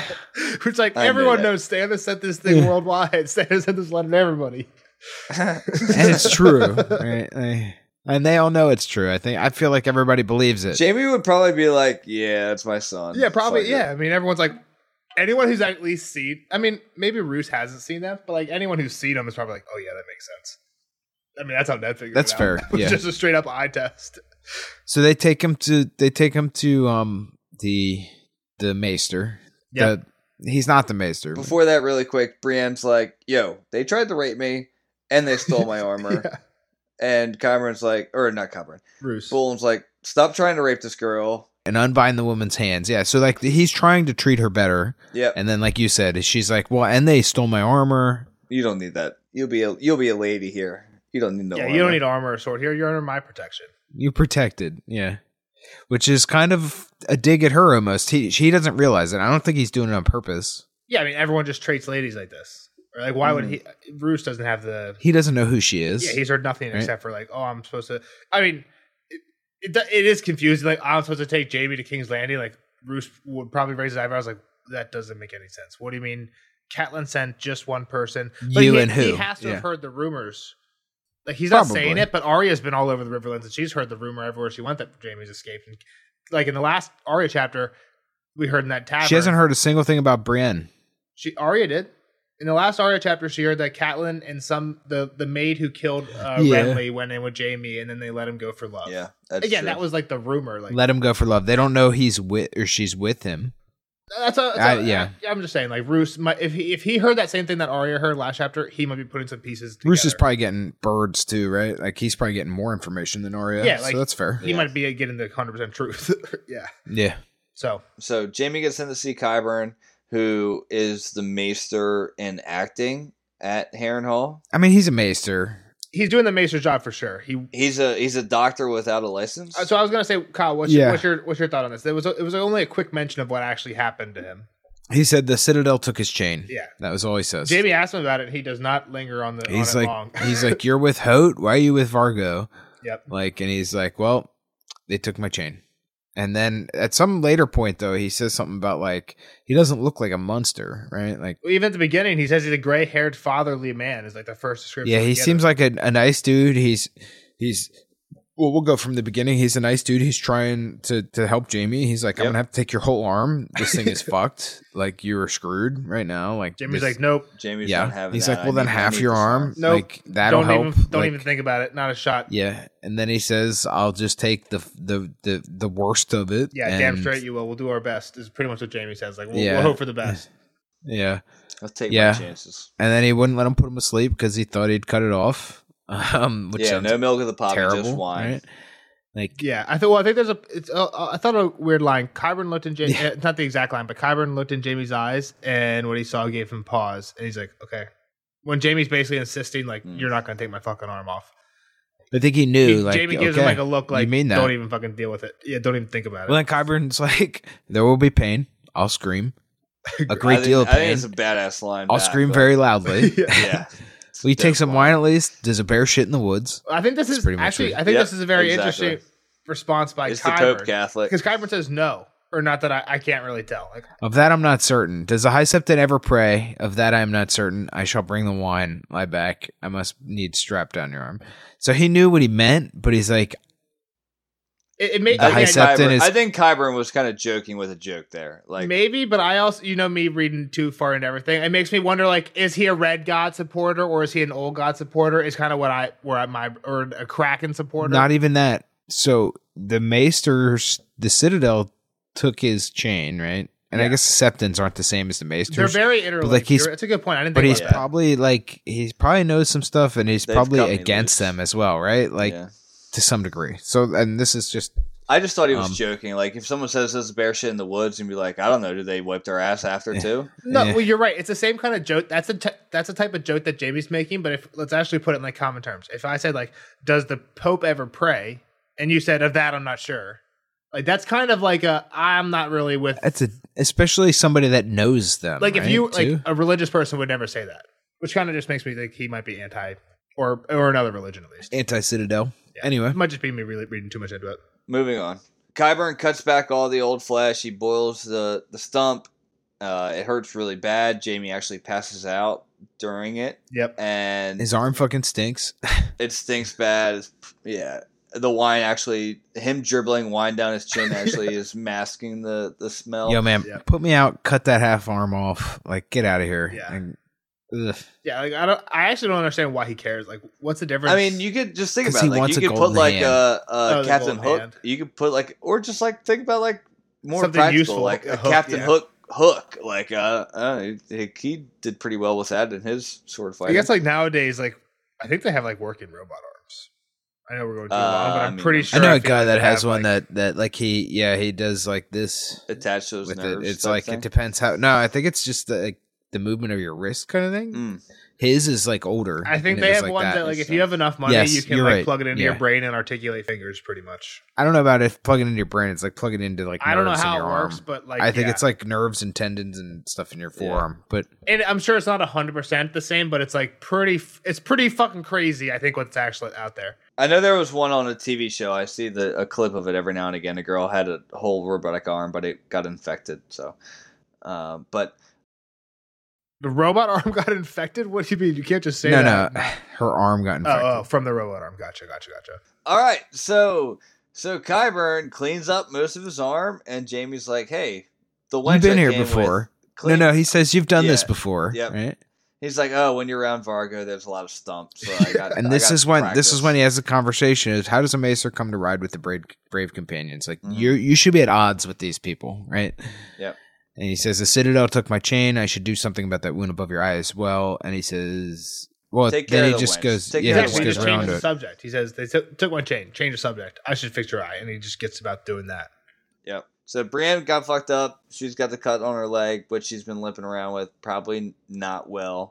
Which, like, I knew everyone that. knows. Stannis sent this thing worldwide. Stannis sent this letter to everybody. And it's true, right? Like, and they all know it's true. I think I feel like everybody believes it. Jamie would probably be like, "Yeah, it's my son." Yeah, probably. Fuck it. Yeah, I mean, everyone's like, anyone who's at least seen. I mean, maybe Roose hasn't seen them, but like anyone who's seen them is probably like, "Oh yeah, that makes sense." I mean, that's how Ned figured That's it out. fair, It was yeah. just a straight up eye test. So they take him to they take him to um the the maester. Yep. The, he's not the maester. Before that, really quick, Brienne's like, "Yo, they tried to rape me, and they stole my armor." Yeah. And Cameron's like, or not Cameron, Roose. Bolton's like, "Stop trying to rape this girl." and unbind the woman's hands. Yeah. So like he's trying to treat her better. Yep. And then like you said, she's like, well, and they stole my armor. You don't need that. You'll be a you'll be a lady here. You don't need no. yeah, armor. you don't need armor or sword here. You're under my protection. You protected. Yeah. Which is kind of a dig at her almost. He he doesn't realize it. I don't think he's doing it on purpose. Yeah, I mean, everyone just treats ladies like this. Or like, why would Mm. he? Roose doesn't have the. He doesn't know who she is. Yeah, he's heard nothing Right. except for like, oh, I'm supposed to. I mean, it, it, it is confusing. Like, I'm supposed to take Jaime to King's Landing. Like, Roose would probably raise his eyebrows. Like, that doesn't make any sense. What do you mean? Catelyn sent just one person. But you he, and who? He has to yeah. have heard the rumors. Like, he's not Probably. saying it, but Arya's been all over the Riverlands, and she's heard the rumor everywhere she went that Jaime's escaped. And, like, in the last Arya chapter, we heard in that tavern. She hasn't heard a single thing about Brienne. She Arya did. In the last Arya chapter, she heard that Catelyn and some the, the maid who killed uh, Yeah. Renly went in with Jaime, and then they let him go for love. Yeah, that's Again, true. that was like the rumor. Like, Let him go for love. They don't know he's with or she's with him. That's a, that's a, I- yeah. I, am just saying, like Roose, might, if he if he heard that same thing that Arya heard last chapter, he might be putting some pieces together. Bruce is probably getting birds too, right? Like he's probably getting more information than Arya. Yeah, like- so that's fair. he Yeah. might be getting the one hundred percent truth. yeah. Yeah. So So Jaime gets in to see Qyburn, who is the maester in acting at Harrenhal. I mean, he's a maester. he's doing the Maester's job for sure. He. He's a he's a doctor without a license. uh, So I was gonna say, Kyle, what's, Yeah. your, what's your what's your thought on this? It was it was only a quick mention of what actually happened to him. He said the Citadel took his chain. Yeah. That was all he says. Jaime asked him about it. And he does not linger on the. he's on it like, long. he's like, you're with Hote. Why are you with Vargo? Yep. Like, and he's like, well, they took my chain. And then at some later point, though, he says something about like he doesn't look like a monster, right? Like, Even at the beginning, he says he's a gray-haired, fatherly man. Is like the first description. yeah, we he get seems of like a, a nice dude. He's he's well, we'll go from the beginning. He's a nice dude. He's trying to to help Jaime. He's like, I'm Yep. gonna have to take your whole arm. This thing is fucked. Like you're screwed right now. Like Jaime's this- like, nope, Jamie's yeah. not having He's that. like, well, I then need- I half need your this arm. Nope. Like that'll don't help. even don't Like, even think about it. Not a shot. Yeah, and then he says, "I'll just take the the the, the worst of it." Yeah, and, damn straight you will. We'll do our best. Is pretty much what Jaime says. Like, we'll, Yeah. we'll hope for the best. Yeah, I'll take Yeah. my chances. and then he wouldn't let him put him asleep because he thought he'd cut it off. Um, which Yeah, sounds no milk of the poppy, terrible, just wine. right? Like, Yeah, I thought. Well, I think there's a. It's. Uh, I thought a weird line. Qyburn looked in. Jaime, Yeah. It's not the exact line, but Qyburn looked in Jaime's eyes, and what he saw gave him pause, and he's like, "Okay." When Jaime's basically insisting, like, Mm. "You're not going to take my fucking arm off." I think he knew. He, like, Jaime gives okay, him like a look, like, you mean that? "Don't even fucking deal with it. Yeah, don't even think about it." Well, then Qyburn's like, "There will be pain. I'll scream a I great think, deal of I think pain. it's a badass line. I'll back, scream but- very loudly. Yeah. Will you take some Dope wine at least? Does a bear shit in the woods?" I think this That's is pretty much actually. it. I think Yep, this is a very exactly. interesting response by It's the Pope Qyburn, Catholic. because Qyburn says no, or not that I, I can't really tell. Like, Of that I'm not certain. Does the High Septon ever pray? Of that I am not certain. I shall bring the wine. Lie back. I must need strap down your arm. So he knew what he meant, but he's like, it, it may, The High again, Septon Qyburn- is- I think Qyburn was kind of joking with a joke there. Like, maybe, but I also, you know, me reading too far into everything, it makes me wonder, like, is he a Red God supporter or is he an Old God supporter? Is kind of what I, where I my, or a Kraken supporter. not even that. So the Maesters, the Citadel took his chain, right? And I Yeah. guess the Septons aren't the same as the Maesters. They're very interlinked. like, he's- You're- It's a good point. I didn't but think he's about that. probably like, he probably knows some stuff and he's They've probably cut me against loose. them as well, right? Like, yeah. to some degree. So, and this is just, I just thought he was Um, joking. Like, if someone says there's a bear shit in the woods, and be like, I don't know, do they wipe their ass after Yeah. too? No, Yeah. well, you're right. It's the same kind of joke. That's a t- that's a type of joke that Jamie's making. But if let's actually put it in like common terms. If I said like, "Does the Pope ever pray?" and you said, "Of that, I'm not sure." Like that's kind of like a I'm not really with. that's a, especially somebody that knows them. Like if right, you too? like a religious person would never say that, which kind of just makes me think he might be anti or or another religion at least. Anti-Citadel. Yeah. Anyway. It might just be me really reading too much into it. Moving on. Qyburn cuts back all the old flesh. He boils the, the stump. Uh, it hurts really bad. Jaime actually passes out during it. Yep. And His arm fucking stinks. it stinks bad. It's- yeah. The wine actually, him dribbling wine down his chin actually is masking the, the smell. Yo, man, Yeah. put me out. Cut that half arm off. Like, get out of here. Yeah. And, ugh. Yeah. Like I don't. I actually don't understand why he cares. Like, what's the difference? I mean, you could just think 'Cause about he it. Like, wants you a could put golden like hand. a, a Oh, the Captain golden Hook. hand. You could put like, or just like think about like more Something practical, useful, like a a, hook, Captain yeah. Hook hook. Like, uh, uh, he, he did pretty well with that in his sword fight. I guess like nowadays, like I think they have like working robot arms. I know we're going too Uh, long, but I I'm mean, pretty I sure I know a feel guy like that they has have, one like- that, that, like, he, yeah, he does like this attached to those with nerves. it. It's type like, thing. it depends how, no, I think it's just the, like, the movement of your wrist kind of thing. Mm. His is like older. I think and they it was have like ones that, that. like if you have enough money, Yes, you can you're like right. plug it into Yeah. your brain and articulate fingers, pretty much. I don't know about if plug it into your brain. It's like plug it into like I don't know nerves in how your it works, arm. but like I think yeah. it's like nerves and tendons and stuff in your forearm. But and I'm sure it's not hundred percent the same, but it's like pretty. It's pretty fucking crazy. I think what's actually out there. I know there was one on a T V show. I see the a clip of it every now and again. A girl had a whole robotic arm, but it got infected. So, uh, but The robot arm got infected. What do you mean? You can't just say no, that. no, her arm got Oh, infected. oh, from the robot arm. Gotcha, gotcha, gotcha. all right, so so Qyburn cleans up most of his arm, and Jamie's like, "Hey, the wench You've been I here came before. with clean-" No, no, he says you've done this Yeah. before, Yep. right? He's like, "Oh, when you're around Vargo, there's a lot of stumps." So I got, And I this got is when practice. this is when he has a conversation: is how does a macer come to ride with the brave brave companions? Like Mhm. you you should be at odds with these people, right? Yep. And he says the Citadel took my chain. I should do something about that wound above your eye as well. And he says, well, Take care then he of the just wench. goes, Take yeah, care he of just the Exactly. He goes just wench. around changes the it. subject. He says they t- took one chain, change the subject. I should fix your eye, and he just gets about doing that. Yep. So Brienne got fucked up. She's got the cut on her leg, which she's been limping around with, probably not well.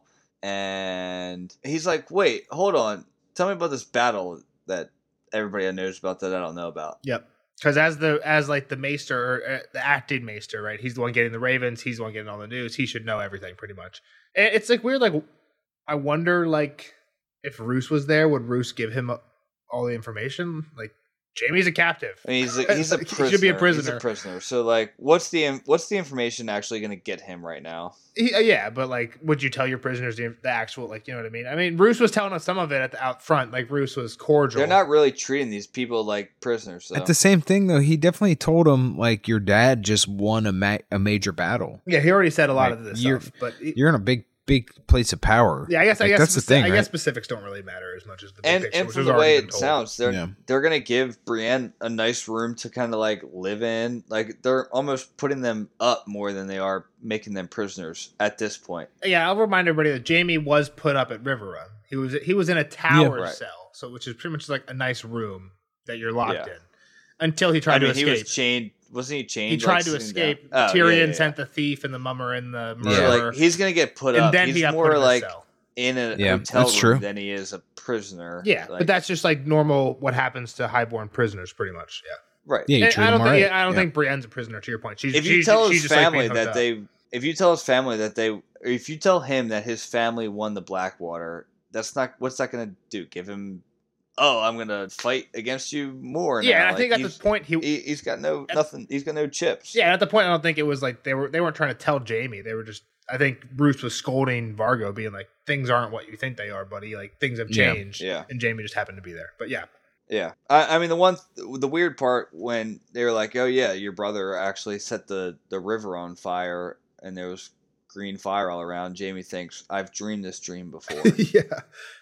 And he's like, "Wait, hold on. Tell me about this battle that everybody knows about that I don't know about." Yep. Because as the as like the maester, or uh, the acting maester, right? He's the one getting the ravens. He's the one getting all the news. He should know everything pretty much. And it's like weird. Like I wonder, like if Roose was there, would Roose give him uh, all the information? Like Jamie's a captive. I mean, he's a, he's a He prisoner. should be a He's prisoner. a prisoner. So like, what's the what's the information actually going to get him right now? He, uh, yeah, but like, would you tell your prisoners the, the actual, like, you know what I mean? I mean, Roose was telling us some of it at the out front. Like Roose was cordial. They're not really treating these people like prisoners. So. At the same thing, though, he definitely told him, like, your dad just won a ma- a major battle. Yeah, he already said a lot Right. of this You're- stuff, but he- You're in a big, big place of power. yeah, I guess I Like, guess that's the speci- thing, I right? guess specifics don't really matter as much as the big and picture, and which from has the already way been it told. sounds, they're Yeah. they're gonna give Brienne a nice room to kind of like live in. Like they're almost putting them up more than they are making them prisoners at this point. Yeah, I'll remind everybody that Jamie was put up at River Run. He was he was in a tower right. cell, so which is pretty much like a nice room that you're locked Yeah. in until he tried I mean, to he escape. was chained. Wasn't he chained? He tried like, to sitting escape. down? Oh, Tyrion yeah, yeah, yeah. sent the thief and the mummer and the Yeah. So, murderer, like he's gonna get put and up. then he's he got more put in like a cell. in a Yeah, hotel that's room true. than he is a prisoner. Yeah, Like, but that's just like normal. What happens to highborn prisoners, pretty much. Yeah. right. Yeah, you And treat I him don't all think. right. I don't Yeah. think Brienne's a prisoner. To your point, she's If you she's, tell she's his just like family being hooked that up. they, if you tell his family that they, or if you tell him that his family won the Blackwater, that's not what's that going to do? Give him, oh, I'm going to fight against you more. Yeah, now. and I Like, think at he's- this point he. he, he's got no At- nothing. He's got no chips. Yeah, at the point I don't think it was like they were they weren't trying to tell Jamie. They were just. I think Bruce was scolding Vargo, being like, "Things aren't what you think they are, buddy. Like things have Yeah, changed." yeah. And Jamie just happened to be there. But yeah, Yeah, I, I mean the one, the weird part when they were like, "Oh yeah, your brother actually set the the river on fire, and there was green fire all around." Jamie thinks, "I've dreamed this dream before." yeah.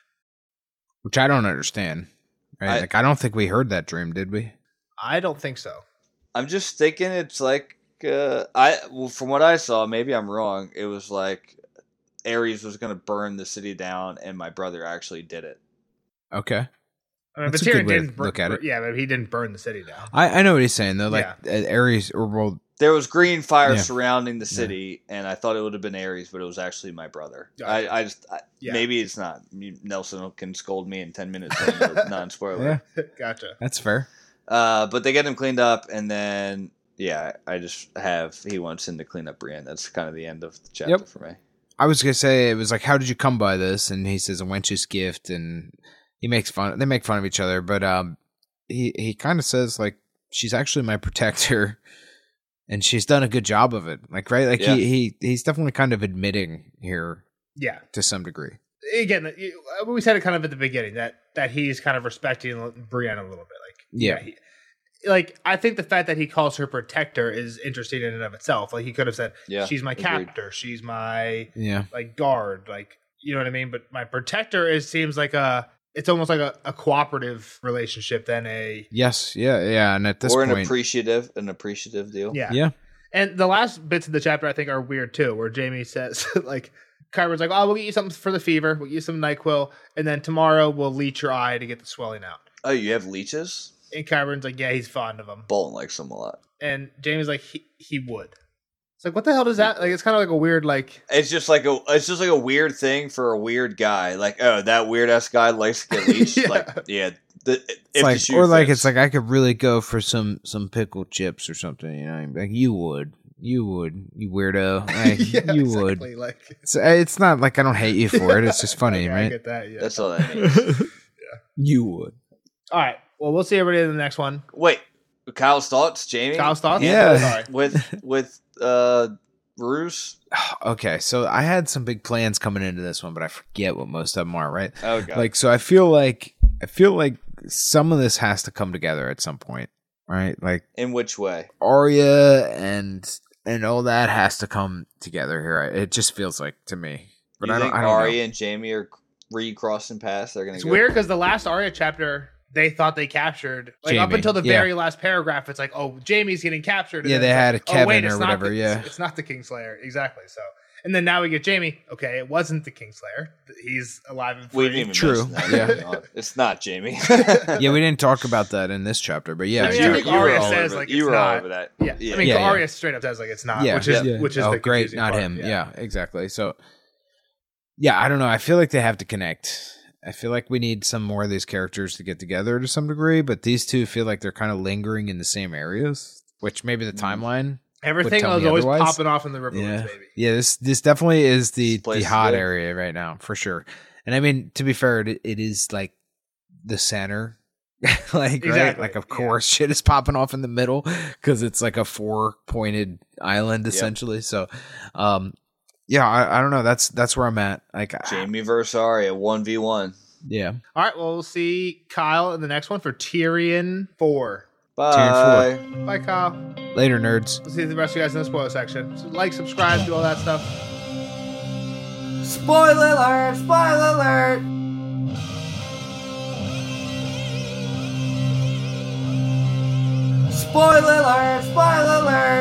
Which I don't understand. Right? I- like, I don't think we heard that dream, did we? I don't think so. I'm just thinking it's like uh, I, well, from what I saw, maybe I'm wrong. It was like Ares was going to burn the city down, and my brother actually did it. Okay. I mean, That's but a good Tyrion way to didn't bur- look at it. Yeah, but he didn't burn the city down. I, I know what he's saying, though. Like, Yeah. uh, Ares, or well, There was green fire Yeah. surrounding the city, and I thought it would have been Ares, but it was actually my brother. Gotcha. I, I just I, Yeah. maybe it's not. You- Nelson can scold me in ten minutes, non spoiler. yeah, Gotcha. that's fair. Uh, but they get him cleaned up, and then yeah, I just have he wants him to clean up Brienne. That's kind of the end of the chapter Yep. for me. I was gonna say, it was like, how did you come by this? And he says a wench's gift, and he makes fun. They make fun of each other, but um, he he kind of says like, she's actually my protector, and she's done a good job of it. Like, right, like Yeah. he he he's definitely kind of admitting here Yeah. to some degree. Again, you- we said it kind of at the beginning that that he's kind of respecting Brienne a little bit. Like, Yeah. he, like I think the fact that he calls her protector is interesting in and of itself. Like he could have said, Yeah, she's my agreed. captor, she's my Yeah, like guard, like you know what I mean. But my protector is seems like a it's almost like a, a cooperative relationship than a yes, yeah, yeah. And at this or an point, appreciative, an appreciative deal. yeah. yeah, And the last bits of the chapter I think are weird too, where Jamie says like Qyburn's like, oh, we'll get you something for the fever, we'll get you some NyQuil, and then tomorrow we'll leech your eye to get the swelling out. Oh, you have leeches? And Qyburn's like, yeah, he's fond of them. Bolton likes them a lot. And Jamie's like, he he would. It's like, what the hell does that? Like, it's kind of like a weird, like. It's just like a, it's just like a weird thing for a weird guy. Like, oh, that weird ass guy likes to get leashed. Yeah. Like, yeah, the, It's like, or like it's like I could really go for some some pickled chips or something. You know, like you would, you would, you weirdo. Like, yeah, you exactly. would. Like, it's, it's not like I don't hate you for it. It's just funny, okay, right? I get that. Yeah. That's all that means. yeah. You would. All right. Well, we'll see everybody in the next one. Wait, Kyle's thoughts, Jamie? Kyle's thoughts? Yeah. Sorry. with with uh, Bruce. Okay, so I had some big plans coming into this one, but I forget what most of them are. Right? Oh god. Like, so I feel like I feel like some of this has to come together at some point, right? Like In which way? Arya and and all that has to come together here. It just feels like to me. But you I don't. think I don't Arya know. and Jamie are recrossing paths? They're gonna. It's go- weird because the last Arya chapter, they thought they captured. Like, up Jamie, until the yeah. very last paragraph, it's like, oh, Jamie's getting captured. And Yeah, then they it's had like, a Kevin oh, wait, it's or not whatever, the- yeah. It's, it's not the Kingslayer. Exactly. So, and then now we get Jamie. Okay, it wasn't the Kingslayer. He's alive and We free. didn't even True. mention that. Yeah. It's not Jamie. Yeah, we didn't talk about that in this chapter, but yeah, I mean, sure. I think you were Arya all says, over, like, you it's were not. all over that. Yeah. Yeah. I mean, Yeah, yeah. Arya straight up says like it's not, Yeah. which is Yeah. which is oh, the great, confusing not part. him. Yeah. exactly. So, yeah, I don't know. I feel like they have to connect. I feel like we need some more of these characters to get together to some degree, but these two feel like they're kind of lingering in the same areas, which maybe the timeline. Everything tell was me always otherwise. popping off in the Riverwoods, Yeah, baby. yeah. This this definitely is the This place the is hot good. area right now for sure. And I mean, to be fair, it, it is like the center. like right, Exactly, like of yeah. course shit is popping off in the middle because it's like a four pointed island essentially. So, um, yeah, I, I don't know. That's that's where I'm at. Like, I- Jamie versus Arya, one v one. yeah, All right, well, we'll see Kyle in the next one for Tyrion four. Bye. Bye, Kyle. later, nerds. We'll see the rest of you guys in the spoiler section. So like, subscribe, do all that stuff. Spoiler alert! Spoiler alert! Spoiler alert! Spoiler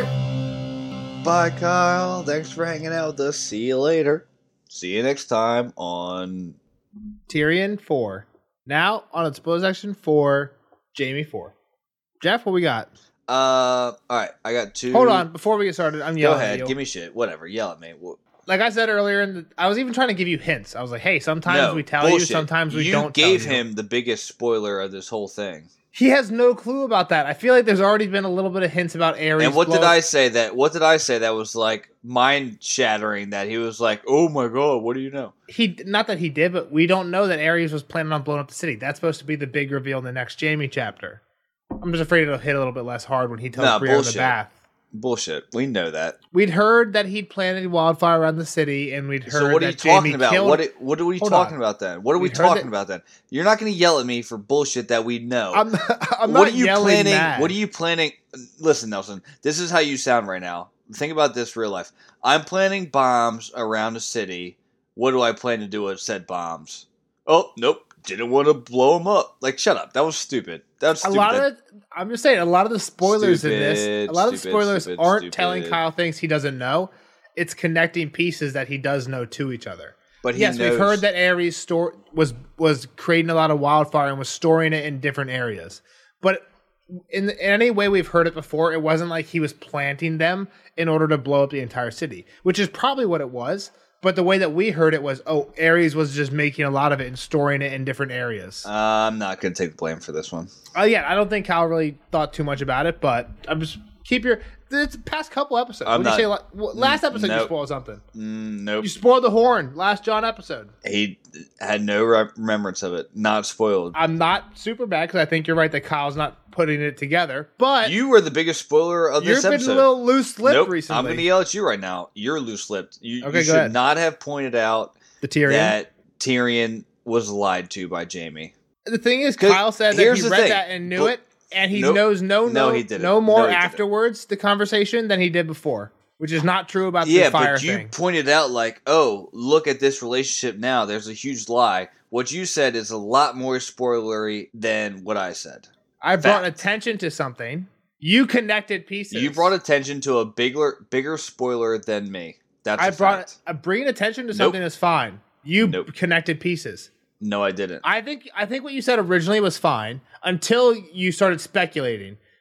alert! Bye, Kyle. Thanks for hanging out with us. See you later. See you next time on. Tyrion four. Now on the spoiler section for Jamie four. Jeff, what we got? Uh, all right. I got two. Hold on, before we get started, I'm Go yelling at ahead. you. Give me shit. Whatever. Yell at me. Wh- Like I said earlier, in the, I was even trying to give you hints. I was like, hey, sometimes No, we tell you, bullshit. sometimes we you don't gave tell you. him the biggest spoiler of this whole thing. He has no clue about that. I feel like there's already been a little bit of hints about Ares. And what did blow- I say that? What did I say that was like mind shattering? That he was like, "Oh my god, what do you know?" He not that he did, but we don't know that Ares was planning on blowing up the city. That's supposed to be the big reveal in the next Jamie chapter. I'm just afraid it'll hit a little bit less hard when he tells Nah, Brienne in the bullshit. bath. Bullshit. We know that. We'd heard that he'd planted wildfire around the city, and we'd heard So what are that you talking Jamie about? killed. What it- What are we Hold talking on. about then? What are we We'd heard talking that- about then? You're not going to yell at me for bullshit that we know. I'm, I'm what not are you yelling planning? mad. What are you planning? Listen, Nelson. This is how you sound right now. Think about this real life. I'm planning bombs around the city. What do I plan to do with said bombs? Oh, nope. Didn't want to blow them up. Like, shut up. That was stupid. That was A stupid. lot That- of the, I'm just saying, a lot of the spoilers in this, Stupid, a lot of the stupid, spoilers stupid, aren't stupid. telling Kyle things he doesn't know. It's connecting pieces that he does know to each other. but he Yes, knows. we've heard that Ares store was was creating a lot of wildfire and was storing it in different areas. But in, in any way we've heard it before, it wasn't like he was planting them in order to blow up the entire city, which is probably what it was. But the way that we heard it was, oh, Ares was just making a lot of it and storing it in different areas. Uh, I'm not going to take the blame for this one. Oh yeah, I don't think Kyle really thought too much about it, but I'm just keep your. It's the past couple episodes. I'm What did you say? not- la- well, Last episode you nope. spoiled something. Mm, nope. You spoiled the horn. Last John episode. He had no re- remembrance of it. Not spoiled. I'm not super bad because I think you're right that Kyle's not putting it together. But You were the biggest spoiler of you've this been episode. a little loose-lipped nope. recently. I'm going to yell at you right now. You're loose-lipped. You, Okay, you go should ahead. not have pointed out the Tyrion. that Tyrion was lied to by Jamie. The thing is, 'Cause Kyle said that here's he the read thing. that and knew But- it, and he Nope. knows no, No, no, he didn't. no more No, he didn't. afterwards the conversation than he did before, which is not true about Yeah, the fire but you thing. pointed out like, oh, look at this relationship now. There's a huge lie. What you said is a lot more spoilery than what I said. I brought fact. attention to something. You connected pieces. You brought attention to a bigger, bigger spoiler than me. That's I a brought fact. uh, bringing attention to Nope. something is fine. You Nope. connected pieces. No, I didn't. I think I think what you said originally was fine until you started speculating.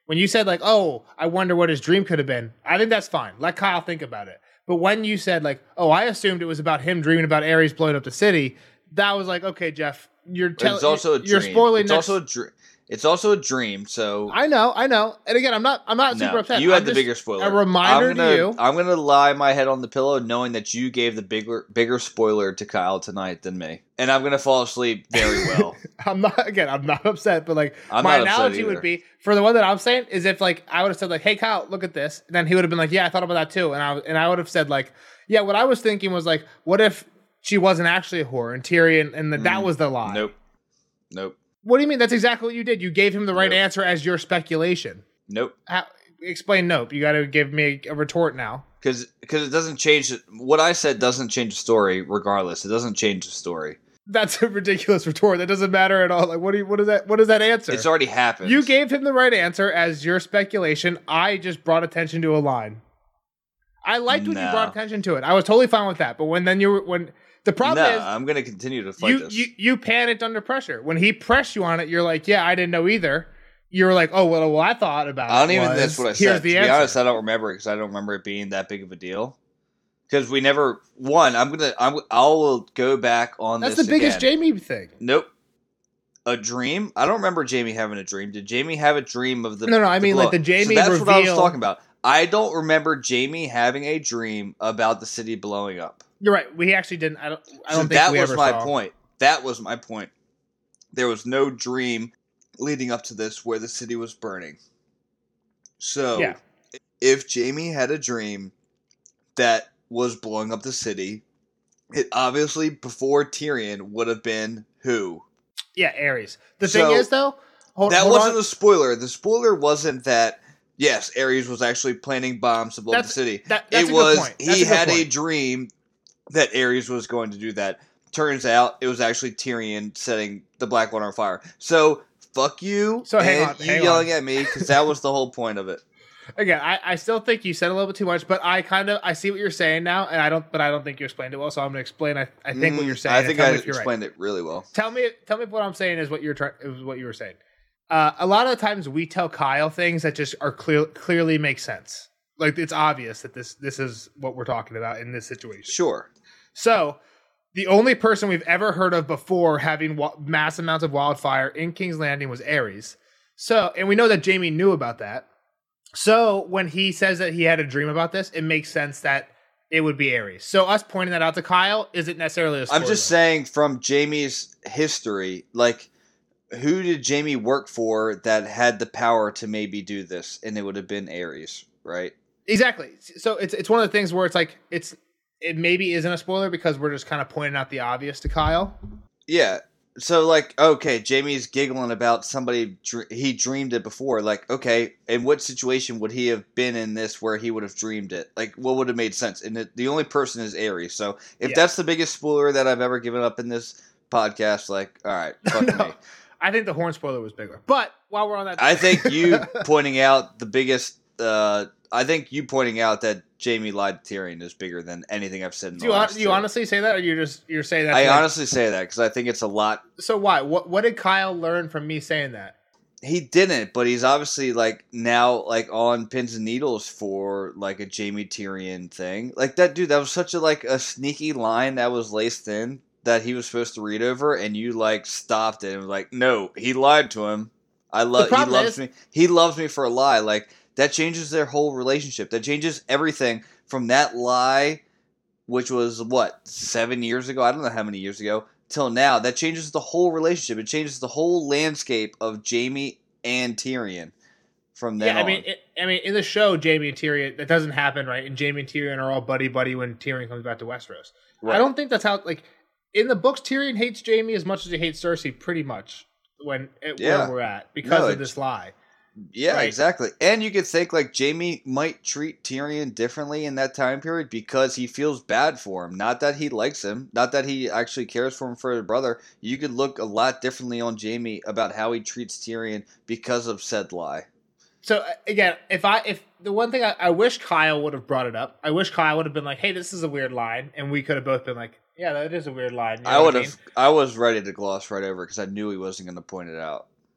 when you said like, oh, I wonder what his dream could have been, I think that's fine. Let Kyle think about it. But when you said like, oh, I assumed it was about him dreaming about Ares blowing up the city, that was like, okay, Jeff, you're telling. It's also a dream. You're spoiling. It's next- also a dream. It's also a dream. So I know, I know. And again, I'm not. I'm not super no, upset. you had I'm the just bigger spoiler. A reminder I'm gonna, to you. I'm gonna lie my head on the pillow, knowing that you gave the bigger, bigger spoiler to Kyle tonight than me, and I'm gonna fall asleep very well. I'm not. Again, I'm not upset. But like, I'm my not upset analogy either. would be for the one that I'm saying is if like I would have said like, hey Kyle, look at this, and then he would have been like, yeah, I thought about that too, and I and I would have said like, yeah, what I was thinking was like, what if she wasn't actually a whore and Tyrion, and that Mm, that was the lie? Nope. Nope. What do you mean? That's exactly what you did. You gave him the right Nope. answer as your speculation. Nope. How, explain nope. You got to give me a, a retort now. Because because it doesn't change it. What I said doesn't change the story. Regardless, it doesn't change the story. That's a ridiculous retort. That doesn't matter at all. Like, what do you, what is that? What is that answer? It's already happened. You gave him the right answer as your speculation. I just brought attention to a line. I liked when No. you brought attention to it. I was totally fine with that. But when then you were when the problem no, is I'm gonna continue to fight you, this. you you panicked under pressure. When he pressed you on it, you're like, yeah, I didn't know either. You were like, oh well, well I thought about it. I don't even was, think that's what I here's said. To the be answer. honest, I don't remember it because I don't remember it being that big of a deal. Because we never one. I'm gonna. I'm. I will go back on That's this the biggest again. Jamie thing. Nope. A dream? I don't remember Jamie having a dream. Did Jamie have a dream of the? No, no, I the mean, like, blow- the Jamie So that's what I was reveal- talking about. I don't remember Jamie having a dream about the city blowing up. You're right. We actually didn't. I don't. I So don't think that we was ever my saw. point. That was my point. There was no dream leading up to this where the city was burning. So, Yeah. if Jamie had a dream that was blowing up the city, it obviously before Tyrion would have been who? Yeah, Ares. The So, thing is, though, hold, that hold wasn't on. a spoiler. The spoiler wasn't that, yes, Ares was actually planning bombs to blow up the That's- city. that- that's it a good was, point. That's he a good had a point. dream that Ares was going to do that. Turns out it was actually Tyrion setting the Blackwater on fire. So, fuck you So, hang and on, you hang yelling on. at me because that was the whole point of it. Again, I, I still think you said a little bit too much, but I kind of I see what you're saying now, and I don't. But I don't think you explained it well. So I'm going to explain. I, I think what Mm, you're saying. I and think tell I me if you're right. explained it really well. Tell me, tell me if what I'm saying is what you're trying. Is what you were saying. Uh, a lot of the times we tell Kyle things that just are clear, clearly make sense. Like it's obvious that this this is what we're talking about in this situation. Sure. So, the only person we've ever heard of before having wa- mass amounts of wildfire in King's Landing was Ares. So, and we know that Jamie knew about that. So, when he says that he had a dream about this, it makes sense that it would be Ares. So, us pointing that out to Kyle isn't necessarily a spoiler. I'm just saying from Jamie's history, like, who did Jamie work for that had the power to maybe do this? And it would have been Ares, right? Exactly. So, it's it's one of the things where it's like, it's it maybe isn't a spoiler because we're just kind of pointing out the obvious to Kyle. Yeah. So, like, okay, Jamie's giggling about somebody, dr- he dreamed it before. Like, okay, in what situation would he have been in this where he would have dreamed it? Like, what would have made sense? And it, the only person is Ares. So, if Yeah. that's the biggest spoiler that I've ever given up in this podcast, like, all right, fuck No. me. I think the horn spoiler was bigger. But while we're on that, I think you pointing out the biggest, uh, I think you pointing out that Jamie lied to Tyrion is bigger than anything I've said in do the you, hon- last do you two. honestly say that, or you just you're saying that? I to, like- honestly say that because I think it's a lot. So why? What what did Kyle learn from me saying that? He didn't, but he's obviously like now like on pins and needles for like a Jamie Tyrion thing. Like that dude, that was such a like a sneaky line that was laced in that he was supposed to read over, and you like stopped it and was like, no, he lied to him. I love. He problem loves is- me. He loves me for a lie. Like that changes their whole relationship. That changes everything from that lie, which was what seven years ago. I don't know how many years ago till now. That changes the whole relationship. It changes the whole landscape of Jamie and Tyrion from then Yeah, I on. mean, it, I mean, in the show, Jamie and Tyrion, that doesn't happen, right? And Jamie and Tyrion are all buddy buddy when Tyrion comes back to Westeros. Right. I don't think that's how. Like in the books, Tyrion hates Jamie as much as he hates Cersei, pretty much. When at Yeah. where we're at because No, of it- this lie. Yeah, Right. exactly. And you could think like Jamie might treat Tyrion differently in that time period because he feels bad for him. Not that he likes him, not that he actually cares for him for his brother. You could look a lot differently on Jamie about how he treats Tyrion because of said lie. So uh, again, if I if the one thing I, I wish Kyle would have brought it up, I wish Kyle would have been like, "Hey, this is a weird line," and we could have both been like, "Yeah, that is a weird line." You know I what would mean? have. I was ready to gloss right over because I knew he wasn't going to point it out.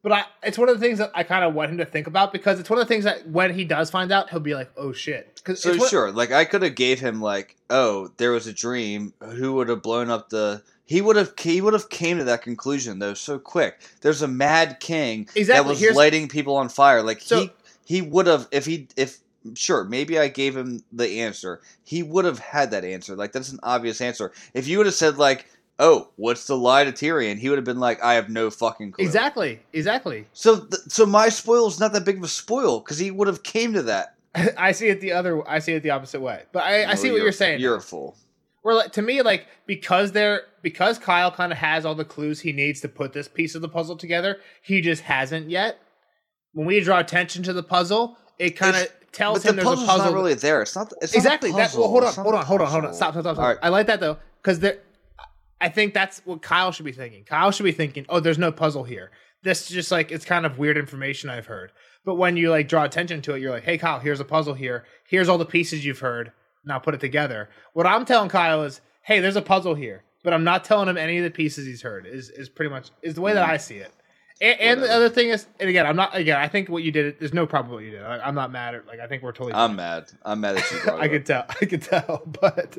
But I, it's one of the things that I kind of want him to think about because it's one of the things that when he does find out, he'll be like, "Oh shit!" Cause So it's sure, like I could have gave him like, "Oh, there was a dream. Who would have blown up the?" He would have. He would have came to that conclusion though so quick. There's a mad king Exactly. that was Here's- lighting people on fire. Like So- he he would have if he if sure maybe I gave him the answer. He would have had that answer. Like that's an obvious answer. If you would have said like, "Oh, what's the lie to Tyrion?" He would have been like, "I have no fucking clue." Exactly. Exactly. So th- so my spoil is not that big of a spoil because he would have came to that. I see it the other. I see it the opposite way. But I, I No, see what you're saying. You're a fool. Where like, to me, like because they're because Kyle kind of has all the clues he needs to put this piece of the puzzle together, he just hasn't yet. When we draw attention to the puzzle, it kind of It's- tells But him the there's a puzzle's puzzle. not really there. It's not. It's exactly. Not a That. puzzle. Well, hold on, It's not hold a on, hold on, hold on. puzzle. Stop, stop, stop. stop. All right. I like that though because there. I think that's what Kyle should be thinking. Kyle should be thinking, "Oh, there's no puzzle here. This is just like it's kind of weird information I've heard." But when you like draw attention to it, you're like, "Hey, Kyle, here's a puzzle here. Here's all the pieces you've heard. Now put it together." What I'm telling Kyle is, "Hey, there's a puzzle here," but I'm not telling him any of the pieces he's heard. Is is pretty much is the way that I see it. And, and the Whatever. other thing is, and again, I'm not again. I think what you did. There's no problem with what you did. I, I'm not mad at. Like I think we're totally. I'm mad. I'm mad at you. Brought I it could up. tell. I could tell. But,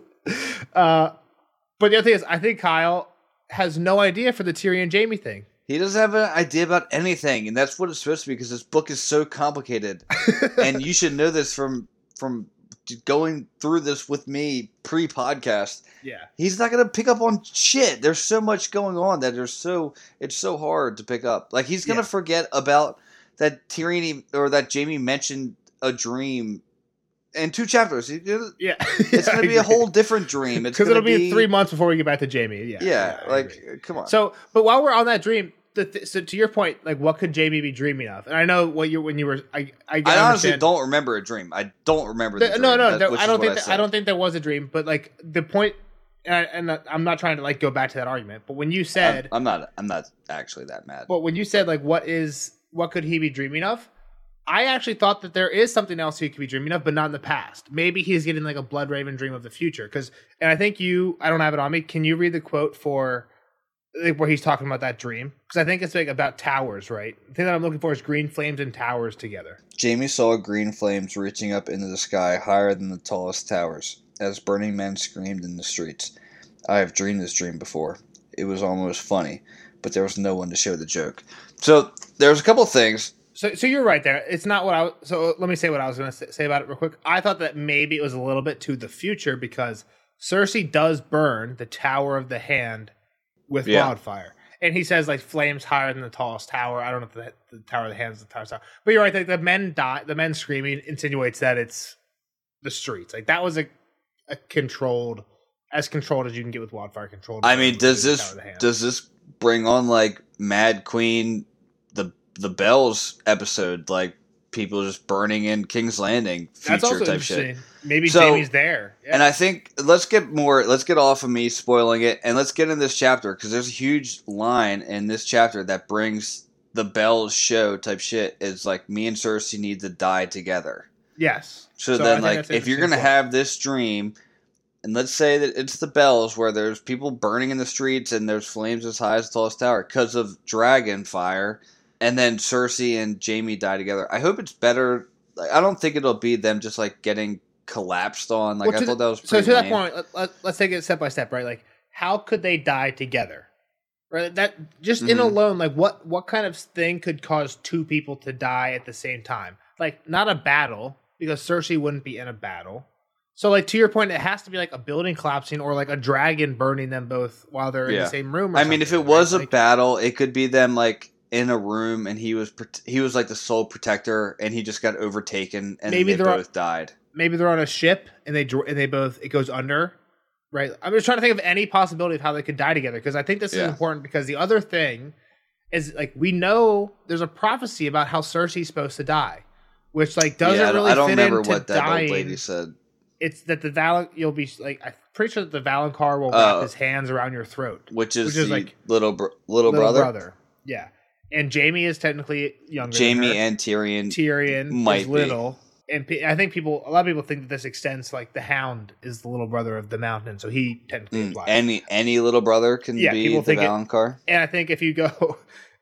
uh, but the other thing is, I think Kyle has no idea for the Tyrion Jamie thing. He doesn't have an idea about anything, and that's what it's supposed to be because this book is so complicated. And you should know this from from going through this with me pre-podcast. Yeah. He's not gonna pick up on shit. There's so much going on that there's so it's so hard to pick up. Like he's gonna Yeah. forget about that Tyrion or that Jamie mentioned a dream in two chapters. He- Yeah. It's gonna be a whole different dream. It's Because gonna it'll be, three months before we get back to Jamie. Yeah. Yeah, I like agree. come on. So, but while we're on that dream, the th- so to your point, like, what could Jamie be dreaming of? And I know what you when you were. I I, I honestly understand. don't remember a dream. I don't remember the, The- dream. no, no, that- there- which I is don't what think that, said. I don't think there was a dream. But like the point, and, I, and I'm not trying to like go back to that argument. But when you said, I'm, I'm not. I'm not actually that mad. but when you said like, what is what could he be dreaming of? I actually thought that there is something else he could be dreaming of, but not in the past. Maybe he's getting like a Blood Raven dream of the future. Because, and I think you, I don't have it on me. Can you read the quote for like, where he's talking about that dream? Because I think it's like about towers, right? The thing that I'm looking for is green flames and towers together. Jamie saw green flames reaching up into the sky higher than the tallest towers, as burning men screamed in the streets. I have dreamed this dream before. It was almost funny, but there was no one to show the joke. So there's a couple things. So, so you're right there. It's not what I. So let me say what I was going to say about it real quick. I thought that maybe it was a little bit to the future because Cersei does burn the Tower of the Hand with Yeah. wildfire, and he says like flames higher than the tallest tower. I don't know if the, the Tower of the Hand is the tallest tower, but you're right. Like the men die. The men screaming insinuates that it's the streets. Like that was a, a controlled, as controlled as you can get with wildfire controlled. I mean, does the this Tower of the Hand. does this bring on like Mad Queen, the the Bells episode, like people just burning in King's Landing, That's future also type interesting. shit? Maybe So- Jamie's there. Yeah. And I think let's get more. Let's get off of me spoiling it, and let's get in this chapter because there's a huge line in this chapter that brings the Bells show type shit. Is like me and Cersei need to die together. yes. So, I then, think like, that's an if you're interesting gonna point. have this dream, and let's say that it's the Bells where there's people burning in the streets and there's flames as high as the tallest tower because of dragon fire, and then Cersei and Jamie die together. I hope it's better. Like, I don't think it'll be them just like getting collapsed on. Like Well, I to thought the- that was so pretty to that lame. point. Let, let, let's take it step by step, right? Like, how could they die together? Right. That just in Mhm. alone, like, what what kind of thing could cause two people to die at the same time? Like, not a battle because Cersei wouldn't be in a battle. So, like, to your point, it has to be like a building collapsing or like a dragon burning them both while they're in Yeah. the same room. Or I mean, if it something, was right? a Like, battle, it could be them like in a room, and he was prote- he was like the sole protector, and he just got overtaken, and Maybe they they're- both died. maybe they're on a ship and they dr- and they both it goes under. Right. I'm just trying to think of any possibility of how they could die together because I think this Yeah. is important because the other thing is like we know there's a prophecy about how Cersei's supposed to die, which like doesn't yeah, I don't, really I don't fit remember into what that dying. old lady said. It's that the Val you'll be like I'm pretty sure that the Valonqar will wrap Oh. his hands around your throat. Which is, Which is the like little br- little, Little brother. Yeah. And Jamie is technically younger. Jamie than her. and Tyrion. Tyrion might is be. little. And pe- I think people, a lot of people think that this extends to like the Hound is the little brother of the Mountain, so he technically Mm, applies. any any little brother can Yeah, be people the think it- Valonqar. And I think if you go,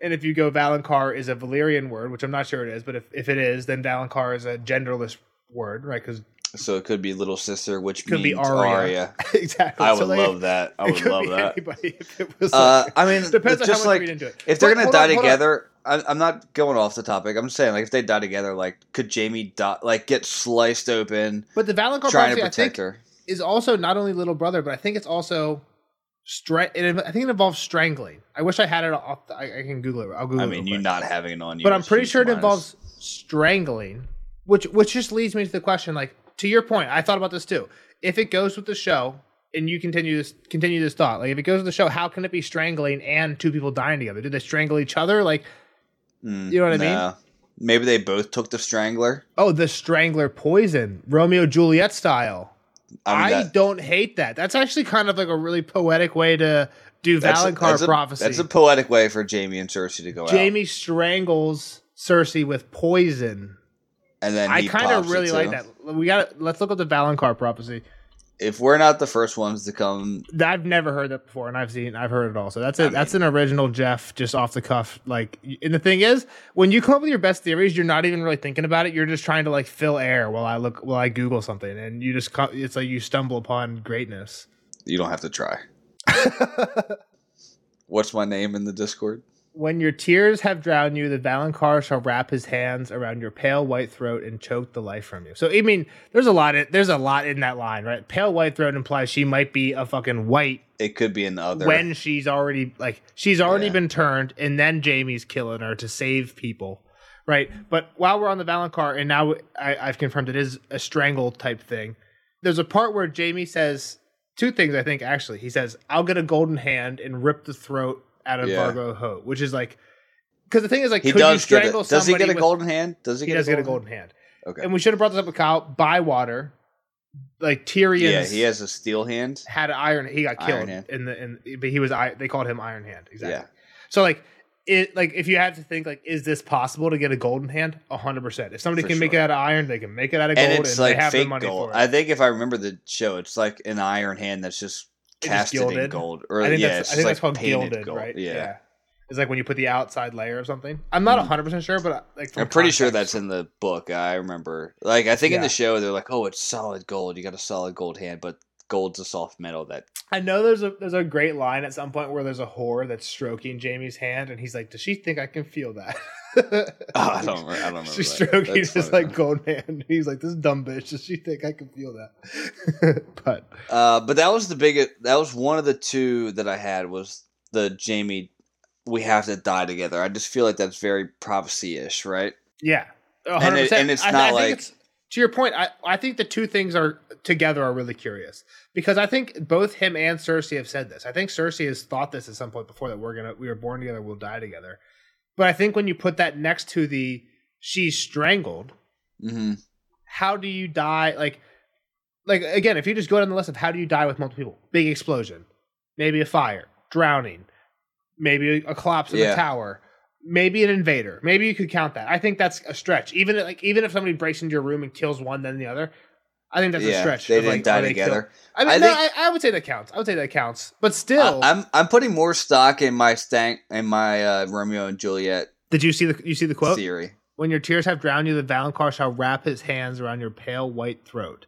And if you go Valonqar is a Valyrian word, which I'm not sure it is, but if, if it is, then Valonqar is a genderless word, right? Because so it could be little sister, which could means be Arya. Arya. Exactly. I would so, like, love that. I would love that. Anybody if it was Uh, like, I mean, depends on just how much like read into it. if they're But gonna hold die on, hold on. together, I'm, I'm not going off the topic. I'm saying like if they die together, like could Jaime die, like get sliced open, But the Valonqar trying to prophecy, I think, protect her? is also not only little brother, but I think it's also stra- it, I think it involves strangling. I wish I had it off. The, I, I can Google it. I'll Google I it. mean, real you quick. not having it on you, But I'm is pretty huge sure it minus. involves strangling, which which just leads me to the question. Like to your point, I thought about this too. If it goes with the show, and you continue this continue this thought, like if it goes with the show, how can it be strangling and two people dying together? Did they strangle each other? Like, Mm, you know what I nah. mean? Maybe they both took the strangler. Oh, the strangler poison, Romeo Juliet style. I, mean, I that, don't hate that. That's actually kind of like a really poetic way to do that's a- Valonqar that's a, prophecy. That's a poetic way for Jaime and Cersei to go out. Jaime strangles Cersei with poison. And then I he kind of pops it really like too. that. We got. Let's look up the Valonqar prophecy. If we're not the first ones to come, I've never heard that before, and I've seen, I've heard it all. So that's a, I that's mean- an original Jeff, just off the cuff. Like, and the thing is, when you come up with your best theories, you're not even really thinking about it. You're just trying to like fill air while I look, while I Google something, and you just, co- it's like you stumble upon greatness. you don't have to try. What's my name in the Discord? When your tears have drowned you, the Valonqar shall wrap his hands around your pale white throat and choke the life from you. So, I mean, there's a lot. In, there's a lot in that line, right? Pale white throat implies she might be a fucking white It could be in the other. when she's already like she's already Yeah. been turned, and then Jaime's killing her to save people, right? But while we're on the Valonqar, and now I, I've confirmed it is a strangle type thing. There's a part where Jaime says two things. I think actually, he says, "I'll get a golden hand and rip the throat out of Yeah. Vargo Hoat," which is like, because the thing is like, he could you does get strangle it. Does he somebody get a with- golden hand? Does he? He get does a get a golden golden hand. Okay. And we should have brought this up with Kyle. Bywater, like Tyrion's, yeah, he has a steel hand. had an iron. He got Iron killed Hand. in the in, but he was I. They called him Iron Hand. Exactly. Yeah. So like it like if you had to think like, is this possible to get a golden hand? A hundred percent. If somebody For can make sure. it out of iron, they can make it out of gold, And and, it's they like have the fake money gold. for it. I think if I remember the show, it's like an iron hand that's just It's just casted in gilded. gold. Or I think yeah, that's it's I think just that's like called painted gilded, gold. right? Yeah. It's like when you put the outside layer of something. I'm not a hundred percent sure, but uh, like from I'm pretty sure context- that's in the book. I remember. Like I think in Yeah. the show they're like, "Oh, it's solid gold. You got a solid gold hand, but gold's a soft metal that I know there's a there's a great line at some point where there's a whore that's stroking Jaime's hand, and he's like, "Does she think I can feel that?" Oh, I don't. I don't remember. She's that. stroking That's his funny, like though. gold hand. He's like, "This dumb bitch. Does she think I can feel that?" But Uh, but that was the biggest. That was one of the two that I had was the Jaime. We have to die together. I just feel like that's very prophecy-ish, right? yeah, one And hundred it- percent. and it's I, not I think like- it's, to your point. I I think the two things are together are really curious because I think both him and Cersei have said this. I think Cersei has thought this at some point before that we're gonna we were born together, we'll die together. But I think when you put that next to the she's strangled, Mm-hmm. how do you die? Like, like again, if you just go down the list of how do you die with multiple people, big explosion, maybe a fire, drowning, maybe a collapse of Yeah. a tower, maybe an invader. Maybe you could count that. I think that's a stretch. Even like even if somebody breaks into your room and kills one, then the other, I think that's a Yeah, stretch. they of, didn't like, die are they together. killed- I mean, I no, think- I, I would say that counts. I would say that counts. But still, I, I'm I'm putting more stock in my stank in my uh, Romeo and Juliet did you see the you see the quote? theory. When your tears have drowned you, the Valonqar shall wrap his hands around your pale white throat.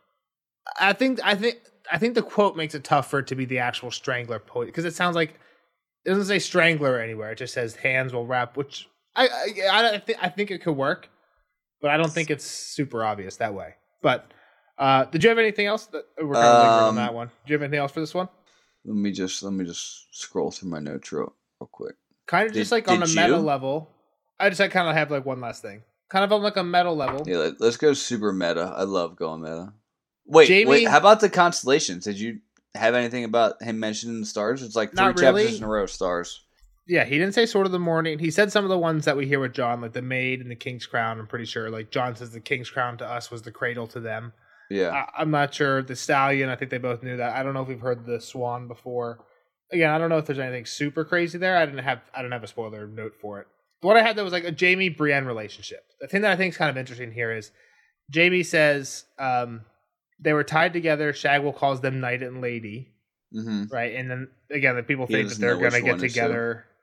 I think I think I think the quote makes it tough for it to be the actual strangler poet because it sounds like it doesn't say strangler anywhere. It just says hands will wrap, which I I I, th- I think it could work, but I don't think it's super obvious that way. But uh, did you have anything else? That we're kind of lingering on Um, that one. Do you have anything else for this one? Let me just let me just scroll through my notes real, real quick. Kind of just did- like on a did meta you? level. I just I kind of have like one last thing. Kind of on like a meta level. Yeah, let, let's go super meta. I love going meta. Wait, Jaime- wait. How about the constellations? Did you have anything about him mentioning the stars? It's like three Not chapters really. in a row. Stars. Yeah, he didn't say Sword of the Morning. He said some of the ones that we hear with John, like the Maid and the King's Crown. I'm pretty sure. Like John says the King's Crown to us was the cradle to them. Yeah. I, I'm not sure. The Stallion, I think they both knew that. I don't know if we've heard the Swan before. Again, I don't know if there's anything super crazy there. I didn't have I didn't have a spoiler note for it. But what I had there was like a Jaime Brienne relationship. The thing that I think is kind of interesting here is Jaime says um, they were tied together. Shagwell calls them knight and lady, Mm-hmm. right? And then again, the people He think that doesn't they're know going to which get one is who. together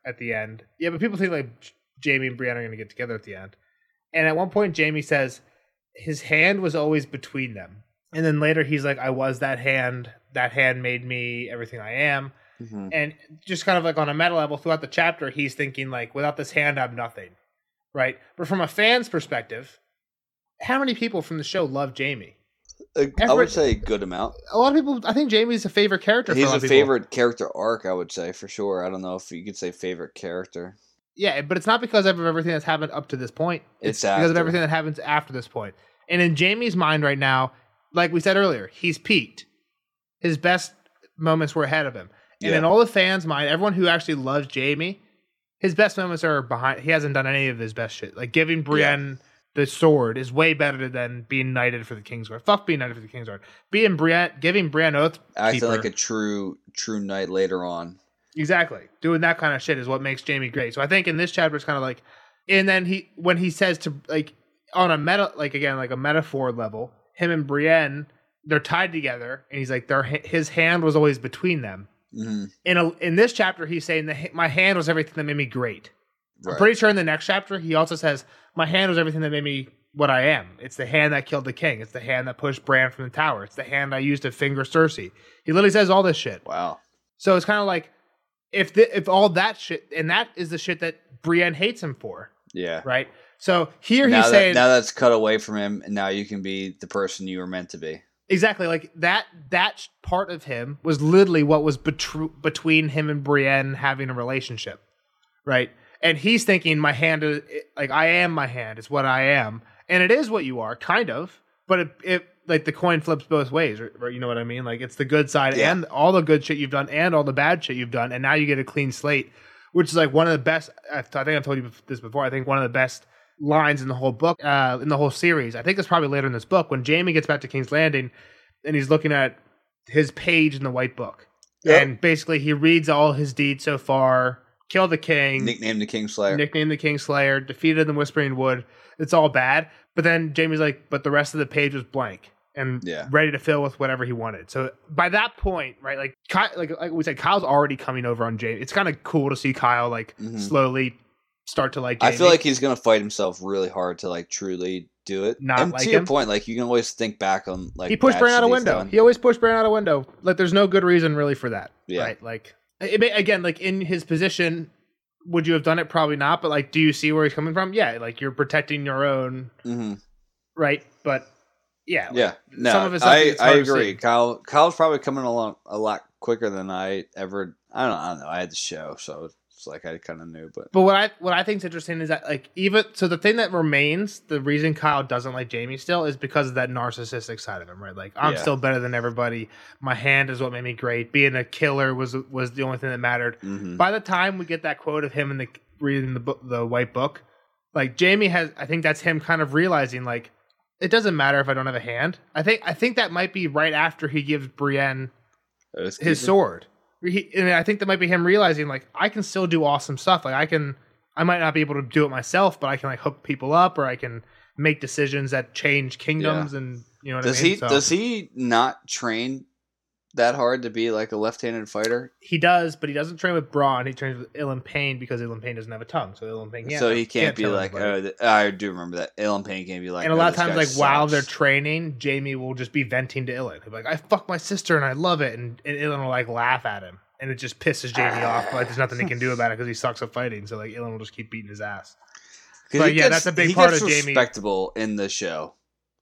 at the end. Yeah, but people think like Jaime and Brienne are going to get together at the end. And at one point, Jaime says his hand was always between them. And then later he's like, I was that hand. That hand made me everything I am. Mm-hmm. And just kind of like on a meta level throughout the chapter, he's thinking like, without this hand, I'm nothing. Right? But from a fan's perspective, how many people from the show love Jaime? Uh, I would say a good amount. A lot of people, I think Jaime's a favorite character. He's for a, a favorite character arc, I would say, for sure. I don't know if you could say favorite character. Yeah, but it's not because of everything that's happened up to this point. It's, it's because of everything that happens after this point. And in Jaime's mind right now, like we said earlier, he's peaked. His best moments were ahead of him. And yeah. in all the fans' mind, everyone who actually loves Jaime, his best moments are behind. He hasn't done any of his best shit. Like giving Brienne yeah. the sword is way better than being knighted for the Kingsguard. Fuck being knighted for the Kingsguard. Being Brienne, giving Brienne Oath acting keeper, like a true true knight later on. Exactly. Doing that kind of shit is what makes Jaime great. So I think in this chapter it's kind of like, and then he when he says to like on a meta like again like a metaphor level, him and Brienne, they're tied together, and he's like their his hand was always between them. Mm-hmm. In a, in this chapter, he's saying that my hand was everything that made me great. Right. I'm pretty sure in the next chapter, he also says my hand was everything that made me what I am. It's the hand that killed the king. It's the hand that pushed Bran from the tower. It's the hand I used to finger Cersei. He literally says all this shit. Wow. So it's kind of like if the, if all that shit, and that is the shit that Brienne hates him for. Yeah. Right. So here now he's that, saying now that's cut away from him, and now you can be the person you were meant to be. Exactly, like that. That part of him was literally what was betru- between him and Brienne having a relationship, right? And he's thinking, "My hand is like I am. My hand is what I am, and it is what you are, kind of. But it, it like the coin flips both ways, right? You know what I mean? Like it's the good side yeah. and all the good shit you've done, and all the bad shit you've done, and now you get a clean slate, which is like one of the best. I think I've told you this before. I think one of the best lines in the whole book, uh, in the whole series. I think it's probably later in this book when Jaime gets back to King's Landing and he's looking at his page in the White Book. Yep. And basically he reads all his deeds so far, killed the king. Nicknamed the Kingslayer. Nicknamed the Kingslayer, defeated the Whispering Wood. It's all bad. But then Jaime's like, but the rest of the page was blank and yeah. ready to fill with whatever he wanted. So by that point, right, like like, like we said, Kyle's already coming over on Jaime. It's kind of cool to see Kyle like mm-hmm. slowly start to like Jaime. I feel like he's gonna fight himself really hard to like truly do it. Not and like to him. your point, like you can always think back on like he pushed Bran out a window. Done. He always pushed Bran out a window. Like there's no good reason really for that. Yeah. Right. Like it may, again, like in his position, would you have done it? Probably not. But like, do you see where he's coming from? Yeah. Like you're protecting your own. Mm-hmm. Right. But yeah. Like, yeah. No. Some of his I I agree. Kyle Kyle's probably coming along a lot quicker than I ever. I don't. I don't know. I had the show, so. Like I kind of knew, but but what I what I think is interesting is that like even so the thing that remains, the reason Kyle doesn't like Jaime still is because of that narcissistic side of him, right? Like I'm yeah. still better than everybody. My hand is what made me great. Being a killer was was the only thing that mattered. Mm-hmm. By the time we get that quote of him in the reading the book, the White Book, like Jaime has, I think that's him kind of realizing like it doesn't matter if I don't have a hand. I think I think that might be right after he gives Brienne his sword. He, and I think that might be him realizing like I can still do awesome stuff. Like I can, I might not be able to do it myself, but I can like hook people up, or I can make decisions that change kingdoms, yeah. and you know what does I mean. He, so, does he not train that hard to be like a left-handed fighter? He does, but he doesn't train with Braun. He trains with Ilyn Payne because Ilyn Payne doesn't have a tongue, so Ilyn Payne can't. So he can't, can't be like. Oh, the, I do remember that Ilyn Payne can't be like. And a oh, lot of times, like sucks. while they're training, Jaime will just be venting to Ilyn. He'll be like, "I fucked my sister and I love it," and, and Ilyn will like laugh at him. And it just pisses Jaime off. But like, there's nothing he can do about it because he sucks at fighting. So like, Ilyn will just keep beating his ass. But yeah, gets, that's a big he part gets of Jaime. Respectable in the show.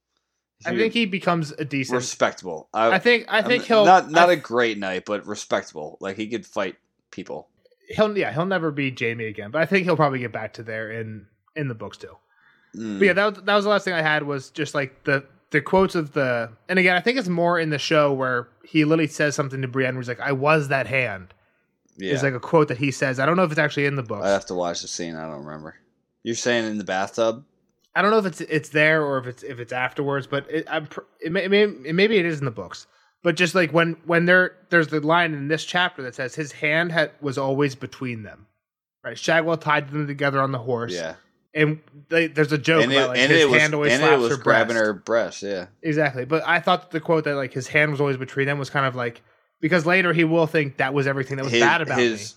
He, I think he becomes a decent. Respectable. I, I think. I think I'm, he'll not not I, a great knight, but respectable. Like he could fight people. He'll yeah. He'll never be Jaime again. But I think he'll probably get back to there in in the books too. Mm. But yeah, that was, that was the last thing I had was just like the. The quotes of the, and again, I think it's more in the show where he literally says something to Brienne where he's like, I was that hand. Yeah. It's like a quote that he says. I don't know if it's actually in the book. I have to watch the scene. I don't remember. You're saying in the bathtub? I don't know if it's it's there or if it's if it's afterwards, but it, I'm, it, may, it may, maybe it is in the books. But just like when when there there's the line in this chapter that says his hand had was always between them, right? Shagwell tied them together on the horse. Yeah. And they, there's a joke and about it, like and his it was, hand always and slaps it was her grabbing breast. her breast. Yeah, exactly. But I thought that the quote that like his hand was always between them was kind of like because later he will think that was everything that was his, bad about his,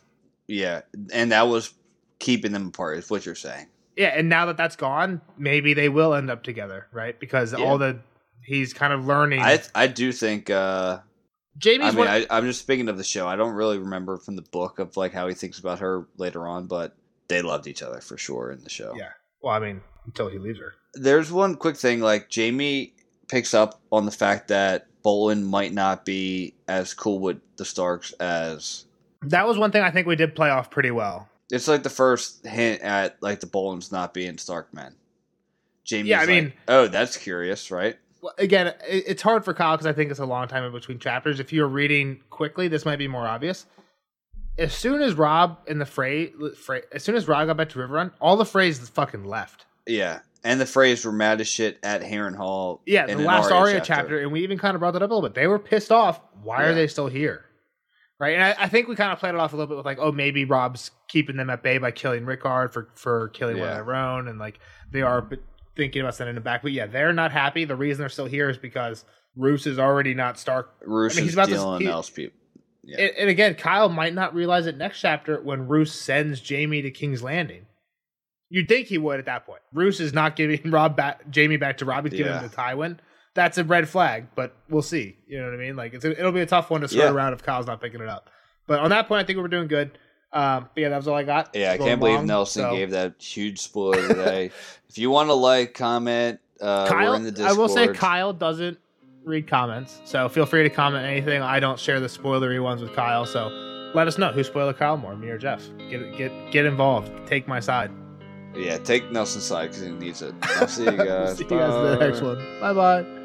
Yeah, and that was keeping them apart, is what you're saying. Yeah, and now that that's gone, maybe they will end up together, right? Because Yeah. all the he's kind of learning. I I do think. Uh, Jamie's I mean, one, I, I'm just speaking of the show. I don't really remember from the book of like how he thinks about her later on, but they loved each other for sure in the show. Yeah. Well, I mean, until he leaves her. There's one quick thing. Like Jamie picks up on the fact that Bolton might not be as cool with the Starks as. That was one thing I think we did play off pretty well. It's like the first hint at like the Boltons not being Stark men. Jamie's Yeah, I like, mean- oh, that's curious, right? Well, again, it- it's hard for Kyle because I think it's a long time in between chapters. If you're reading quickly, this might be more obvious. As soon as Rob and the Frey, Frey as soon as Rob got back to Riverrun, all the Freys fucking left. Yeah, and the phrase "were mad as shit" at Harrenhal. Yeah, in the an last Arya Arya chapter. and we even kind of brought that up a little bit. They were pissed off. Why Yeah. are they still here? Right, and I, I think we kind of played it off a little bit with like, oh, maybe Rob's keeping them at bay by killing Rickard for for killing one Yeah. of their own, and like they are b- thinking about sending him back. But yeah, they're not happy. The reason they're still here is because Roose is already not Stark. Roose I mean, he's is about to- dealing he- else people. Yeah. And, and again, Kyle might not realize it next chapter when Roose sends Jamie to King's Landing. You'd think he would at that point. Roose is not giving Rob back, Jamie back to Rob. He's giving Yeah. him to Tywin. That's a red flag, but we'll see. You know what I mean? Like it's a, it'll be a tough one to sort Yeah. around if Kyle's not picking it up. But on that point, I think we're doing good. Um, but yeah, that was all I got. Yeah, I Going can't believe long, Nelson so- gave that huge spoiler today. If you want to like, comment, uh, Kyle, we're in the Discord. I will say Kyle doesn't read comments, so feel free to comment anything. I don't share the spoilery ones with Kyle, so let us know who spoiled Kyle more, me or Jeff. Get get get involved. Take my side. Yeah, take Nelson's side because he needs it. I'll see you guys. See you guys in the Bye. next one. Bye bye.